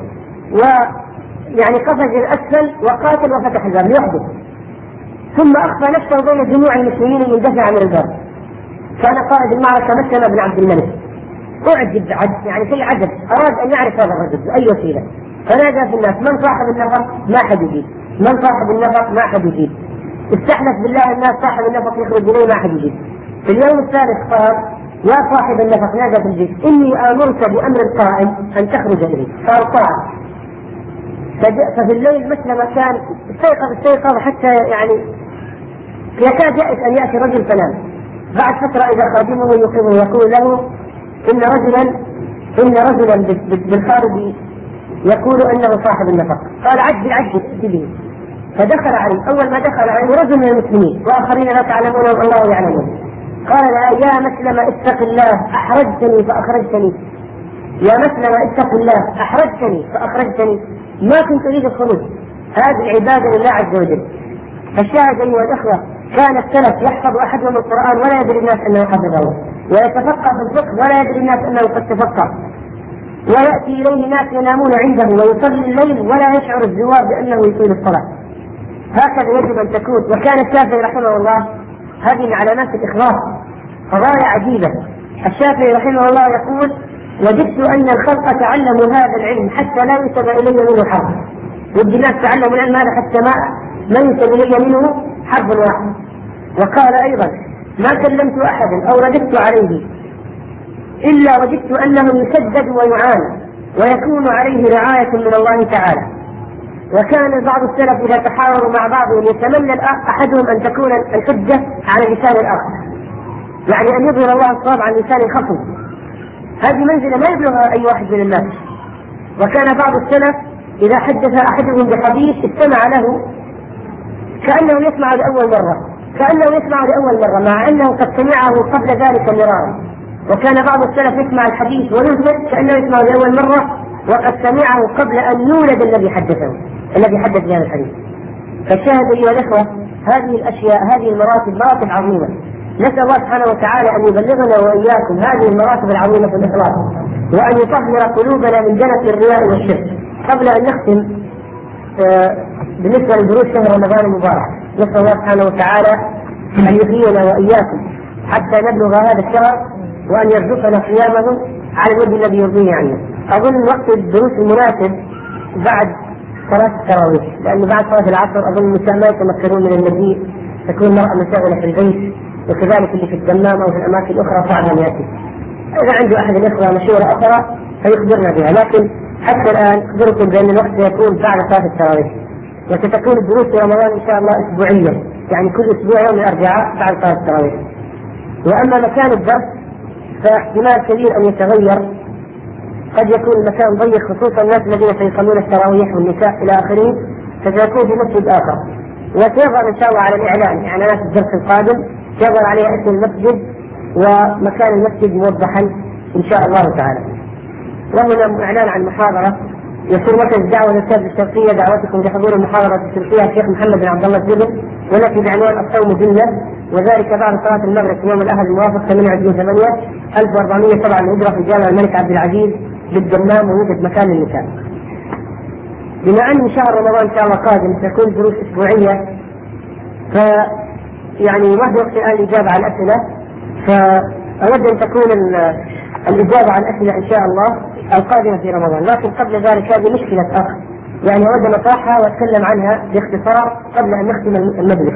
ويعني قفز الأسفل وقاتل وفتح الباب لوحده، ثم أخفى نفسه بين جموع المسلمين ليدافع عن الباب. كان قائد المعركة مسلم بن عبد الملك، أعجب عجب يعني شيء عجب، أراد أن يعرف هذا الرجل بأي وسيلة، فنادى في الناس من صاحب النفق؟ ما حد يجيب. من صاحب النفق؟ ما حد يجيب. استحلف بالله الناس صاحب النفق يخرج إليه، ما حد يجيب. في اليوم الثالث قال يا صاحب النفق، نادى في البيت إني آمرك بأمر القائم أن تخرج إليه، فأرقاه. ففي الليل مسلم كان استيقظ استيقظ حتى يعني يكاد يأس أن يأتي رجل فنام، بعد فترة إذا خادمه يقيمه يقول له إن رجلا إن رجلا بالخارج يقول أنه صاحب النفق. قال عجل عجل ائت. فدخل عليه، أول ما دخل عليه رجل من المسلمين وآخرين لا تعلمون والله يعلمون، قال يا مسلم اتق الله أحرجتني فأخرجتني، يا مسلم اتق الله أحرجتني فأخرجتني، ما كنت أريد الخروج، هذه العبادة لله عز وجل. فالشاهد أيها الأخوة كان السلف يحفظ أحدهم القرآن ولا يدري الناس أنه حفظه، ويتفقه في الفقه ولا يدري الناس أنه قد تفقه، ويأتي إليه ناس ينامون عنده ويصلي الليل ولا يشعر الزوار بأنه يطيل الصلاة. هكذا يجب أن تكون. وكان الشافعي رحمه الله، هذه من علامات الإخلاص قضايا عجيبة. الشافعي رحمه الله يقول وجدت أن الخلق تعلموا هذا العلم حتى لا ينسب إلي منه حرف. ودي الناس تعلموا العلم هذا حتى ما ما ينسب إلي منه حرف واحد. وقال أيضا ما كلمت أحدا أو رددت عليه إلا وجدت أنه يسدد ويعان ويكون عليه رعاية من الله تعالى. وكان بعض السلف إذا تحاوروا مع بعضهم يتمنى أحدهم أن تكون الحجة على لسان الآخر، يعني أن يظهر الله الصواب عن لسان الخصم. هذه منزلة ما يبلغها أي واحد من الناس. وكان بعض السلف إذا حدث أحدهم بحديث استمع له كأنه يسمع لأول مرة، كأنه يسمع لأول مرة مع أنه قد سمعه قبل ذلك مرارا. وكان بعض السلف يسمع الحديث ويثبت كأنه يسمع لأول مرة وقد سمعه قبل أن يولد الذي حدثه الذي حدث بهذا الحديث. فالشاهد أيها الأخوة هذه الأشياء هذه المراتب مراتب عظيمة. نسأل الله سبحانه وتعالى أن يبلغنا وإياكم هذه المراتب العظيمة في الإخلاص، وأن يطهر قلوبنا من دنس الرياء والشرك. قبل أن نختم بالنسبة لدروس شهر رمضان المبارك، نسأل الله سبحانه وتعالى أن يحيينا وإياكم حتى نبلغ هذا الشهر، وأن يرزقنا قيامه على الوجه الذي يرضيه عنا. أظن وقت الدروس المناسب بعد صلاة التراويح، لأن بعد صلاة العصر أظن النساء ما يتمكنون من المجيء، تكون المرأة مشغولة في البيت، وكذلك اللي في الدمام أو في الأماكن الأخرى صعب أن يأتي. إذا عنده أحد الإخوة مشورة أخرى فيخبرنا بها، لكن حتى الآن أخبركم بأن الوقت سيكون بعد صلاة التراويح، وستكون الدروس في رمضان إن شاء الله أسبوعية، يعني كل أسبوع يوم الأربعاء بعد صلاة التراويح. وأما مكان الدرس فاحتمال كبير أن يتغير، قد يكون المكان ضيق خصوصا الناس الذين سيصلون التراويح والنساء إلى آخره، فسيكون في مسجد آخر. وسيظهر إن شاء الله على الإعلان إعلانات الدرس القادم يظهر عليها اسم المسجد ومكان المسجد موضحا إن شاء الله تعالى. وهنا إعلان عن محاضرة يصير مركز الدعوة للأستاذ الشرقية دعوتكم لحضور المحاضرة الشرقية الشيخ محمد بن عبد الله الزبر، والتي بعنوان الصوم جنة، وذلك بعد صلاة المغرب في يوم الأحد الموافق ثمانية وعشرين ثمانية ألف وأربعمائة وسبعة الهجرة في جامع الملك عبد العزيز بالدمام، ويوجد مكان للنساء. بما أن شهر رمضان إن شاء الله قادم تكون دروس أسبوعية، ف يعني ما في وقت الآن الإجابة على الأسئلة، فأود أن تكون الإجابة على الأسئلة إن شاء الله القادمة في رمضان. لكن قبل ذلك هذه مشكلة أخ، يعني أود أن أطرحها وأتكلم عنها باختصار قبل أن نختم المجلس.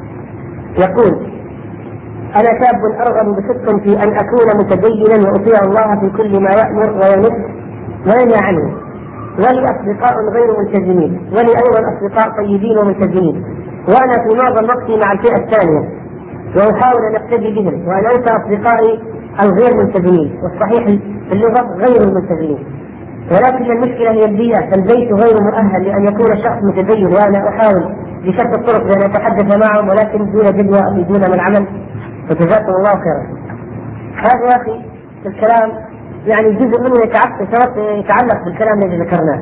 يقول أنا شاب أرغب بصدق في أن أكون متدينا وأطيع الله في كل ما يأمر وينهى وينهى عنه، ولي أصدقاء غير ملتزمين، ولي أيضا أصدقاء طيبين وملتزمين، وأنا في معظم وقتي مع الفئة الثانية وأحاول أن أقتدي بهم وأن أنسى أصدقائي الغير ملتزمين، والصحيح في اللغة غير الملتزمين. ولكن المشكلة هي البيئة، فالبيت غير مؤهل لأن يكون الشخص متدين، وأنا أحاول بشتى الطرق بأن أتحدث معهم ولكن دون جدوى دون من العمل، فجزاكم الله خيرا. هذا يا أخي الكلام يعني جزء منه يتعلق بالكلام الذي ذكرناه.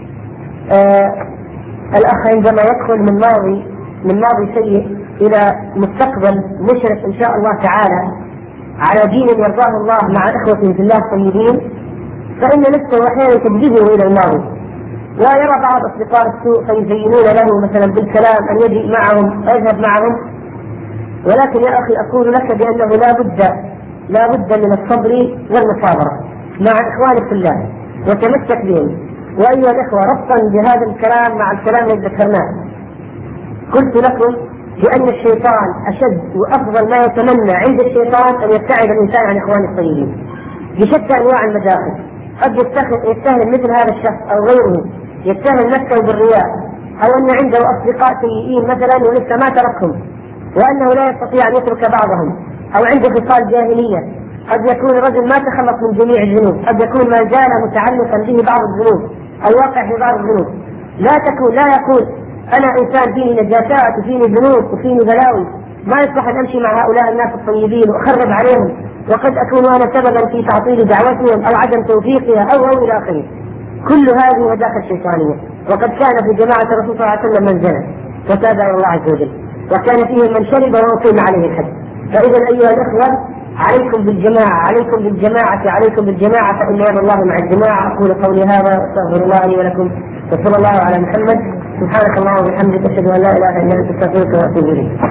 آه الأخ عندما يدخل من ماضي من ماضي سيء إلى مستقبل مشرف إن شاء الله تعالى على دين يرضاه الله مع إخوته في الله الطيبين، فإن نفسه أحيانا تجذبه إلى الماضي، ويرى بعض أصدقاء السوء فيزينون له مثلا بالكلام أن يجيء معهم ويذهب معهم. ولكن يا أخي أقول لك بأنه لا بد لا بد من الصبر والمصابرة مع إخوانك في الله وتمسك بهم. وأيها الإخوة ربطا بهذا الكلام مع الكلام الذي ذكرناه، قلت لكم بأن الشيطان أشد وأفضل ما يتمنى عند الشيطان أن يبتعد الإنسان عن إخوانه الطيبين بشتى أنواع المداخل. قد يتهم مثل هذا الشخص أو غيره يتهم نفسه بالرياء، أو أن عنده أصدقاء سيئين مثلا ولسه ما تركهم، وأنه لا يستطيع أن يترك بعضهم، أو عنده خصال جاهلية، قد يكون رجل ما تخلص من جميع الذنوب، قد يكون ما زال متعلقا به بعض الذنوب أو واقع في بعض الذنوب. لا تكون لا يقول أنا إنسان فيني نجاسات وفيني ذنوب وفيني بلاوي، ما يصلح أن أمشي مع هؤلاء الناس الطيبين وأخرب عليهم، وقد أكون أنا سببا في تعطيل دعوتهم أو عدم توفيقها أو أو إلى آخره. كل هذه مداخل شيطانية. وقد كان في جماعة الرسول صلى الله عليه وسلم من زنى وتاب إلى الله عز وجل، وكان فيهم من شرب وأقيم عليه الحد. فإذا أيها الإخوة عليكم بالجماعة، عليكم بالجماعة، عليكم بالجماعة، فإن يد الله مع الجماعة. أقول قولي هذا واستغفر الله لي ولكم، وصلى الله على محمد. سبحانك اللهم وبحمدك، أشهد أن لا إله إلا أنت، أستغفرك وأتوب إليك.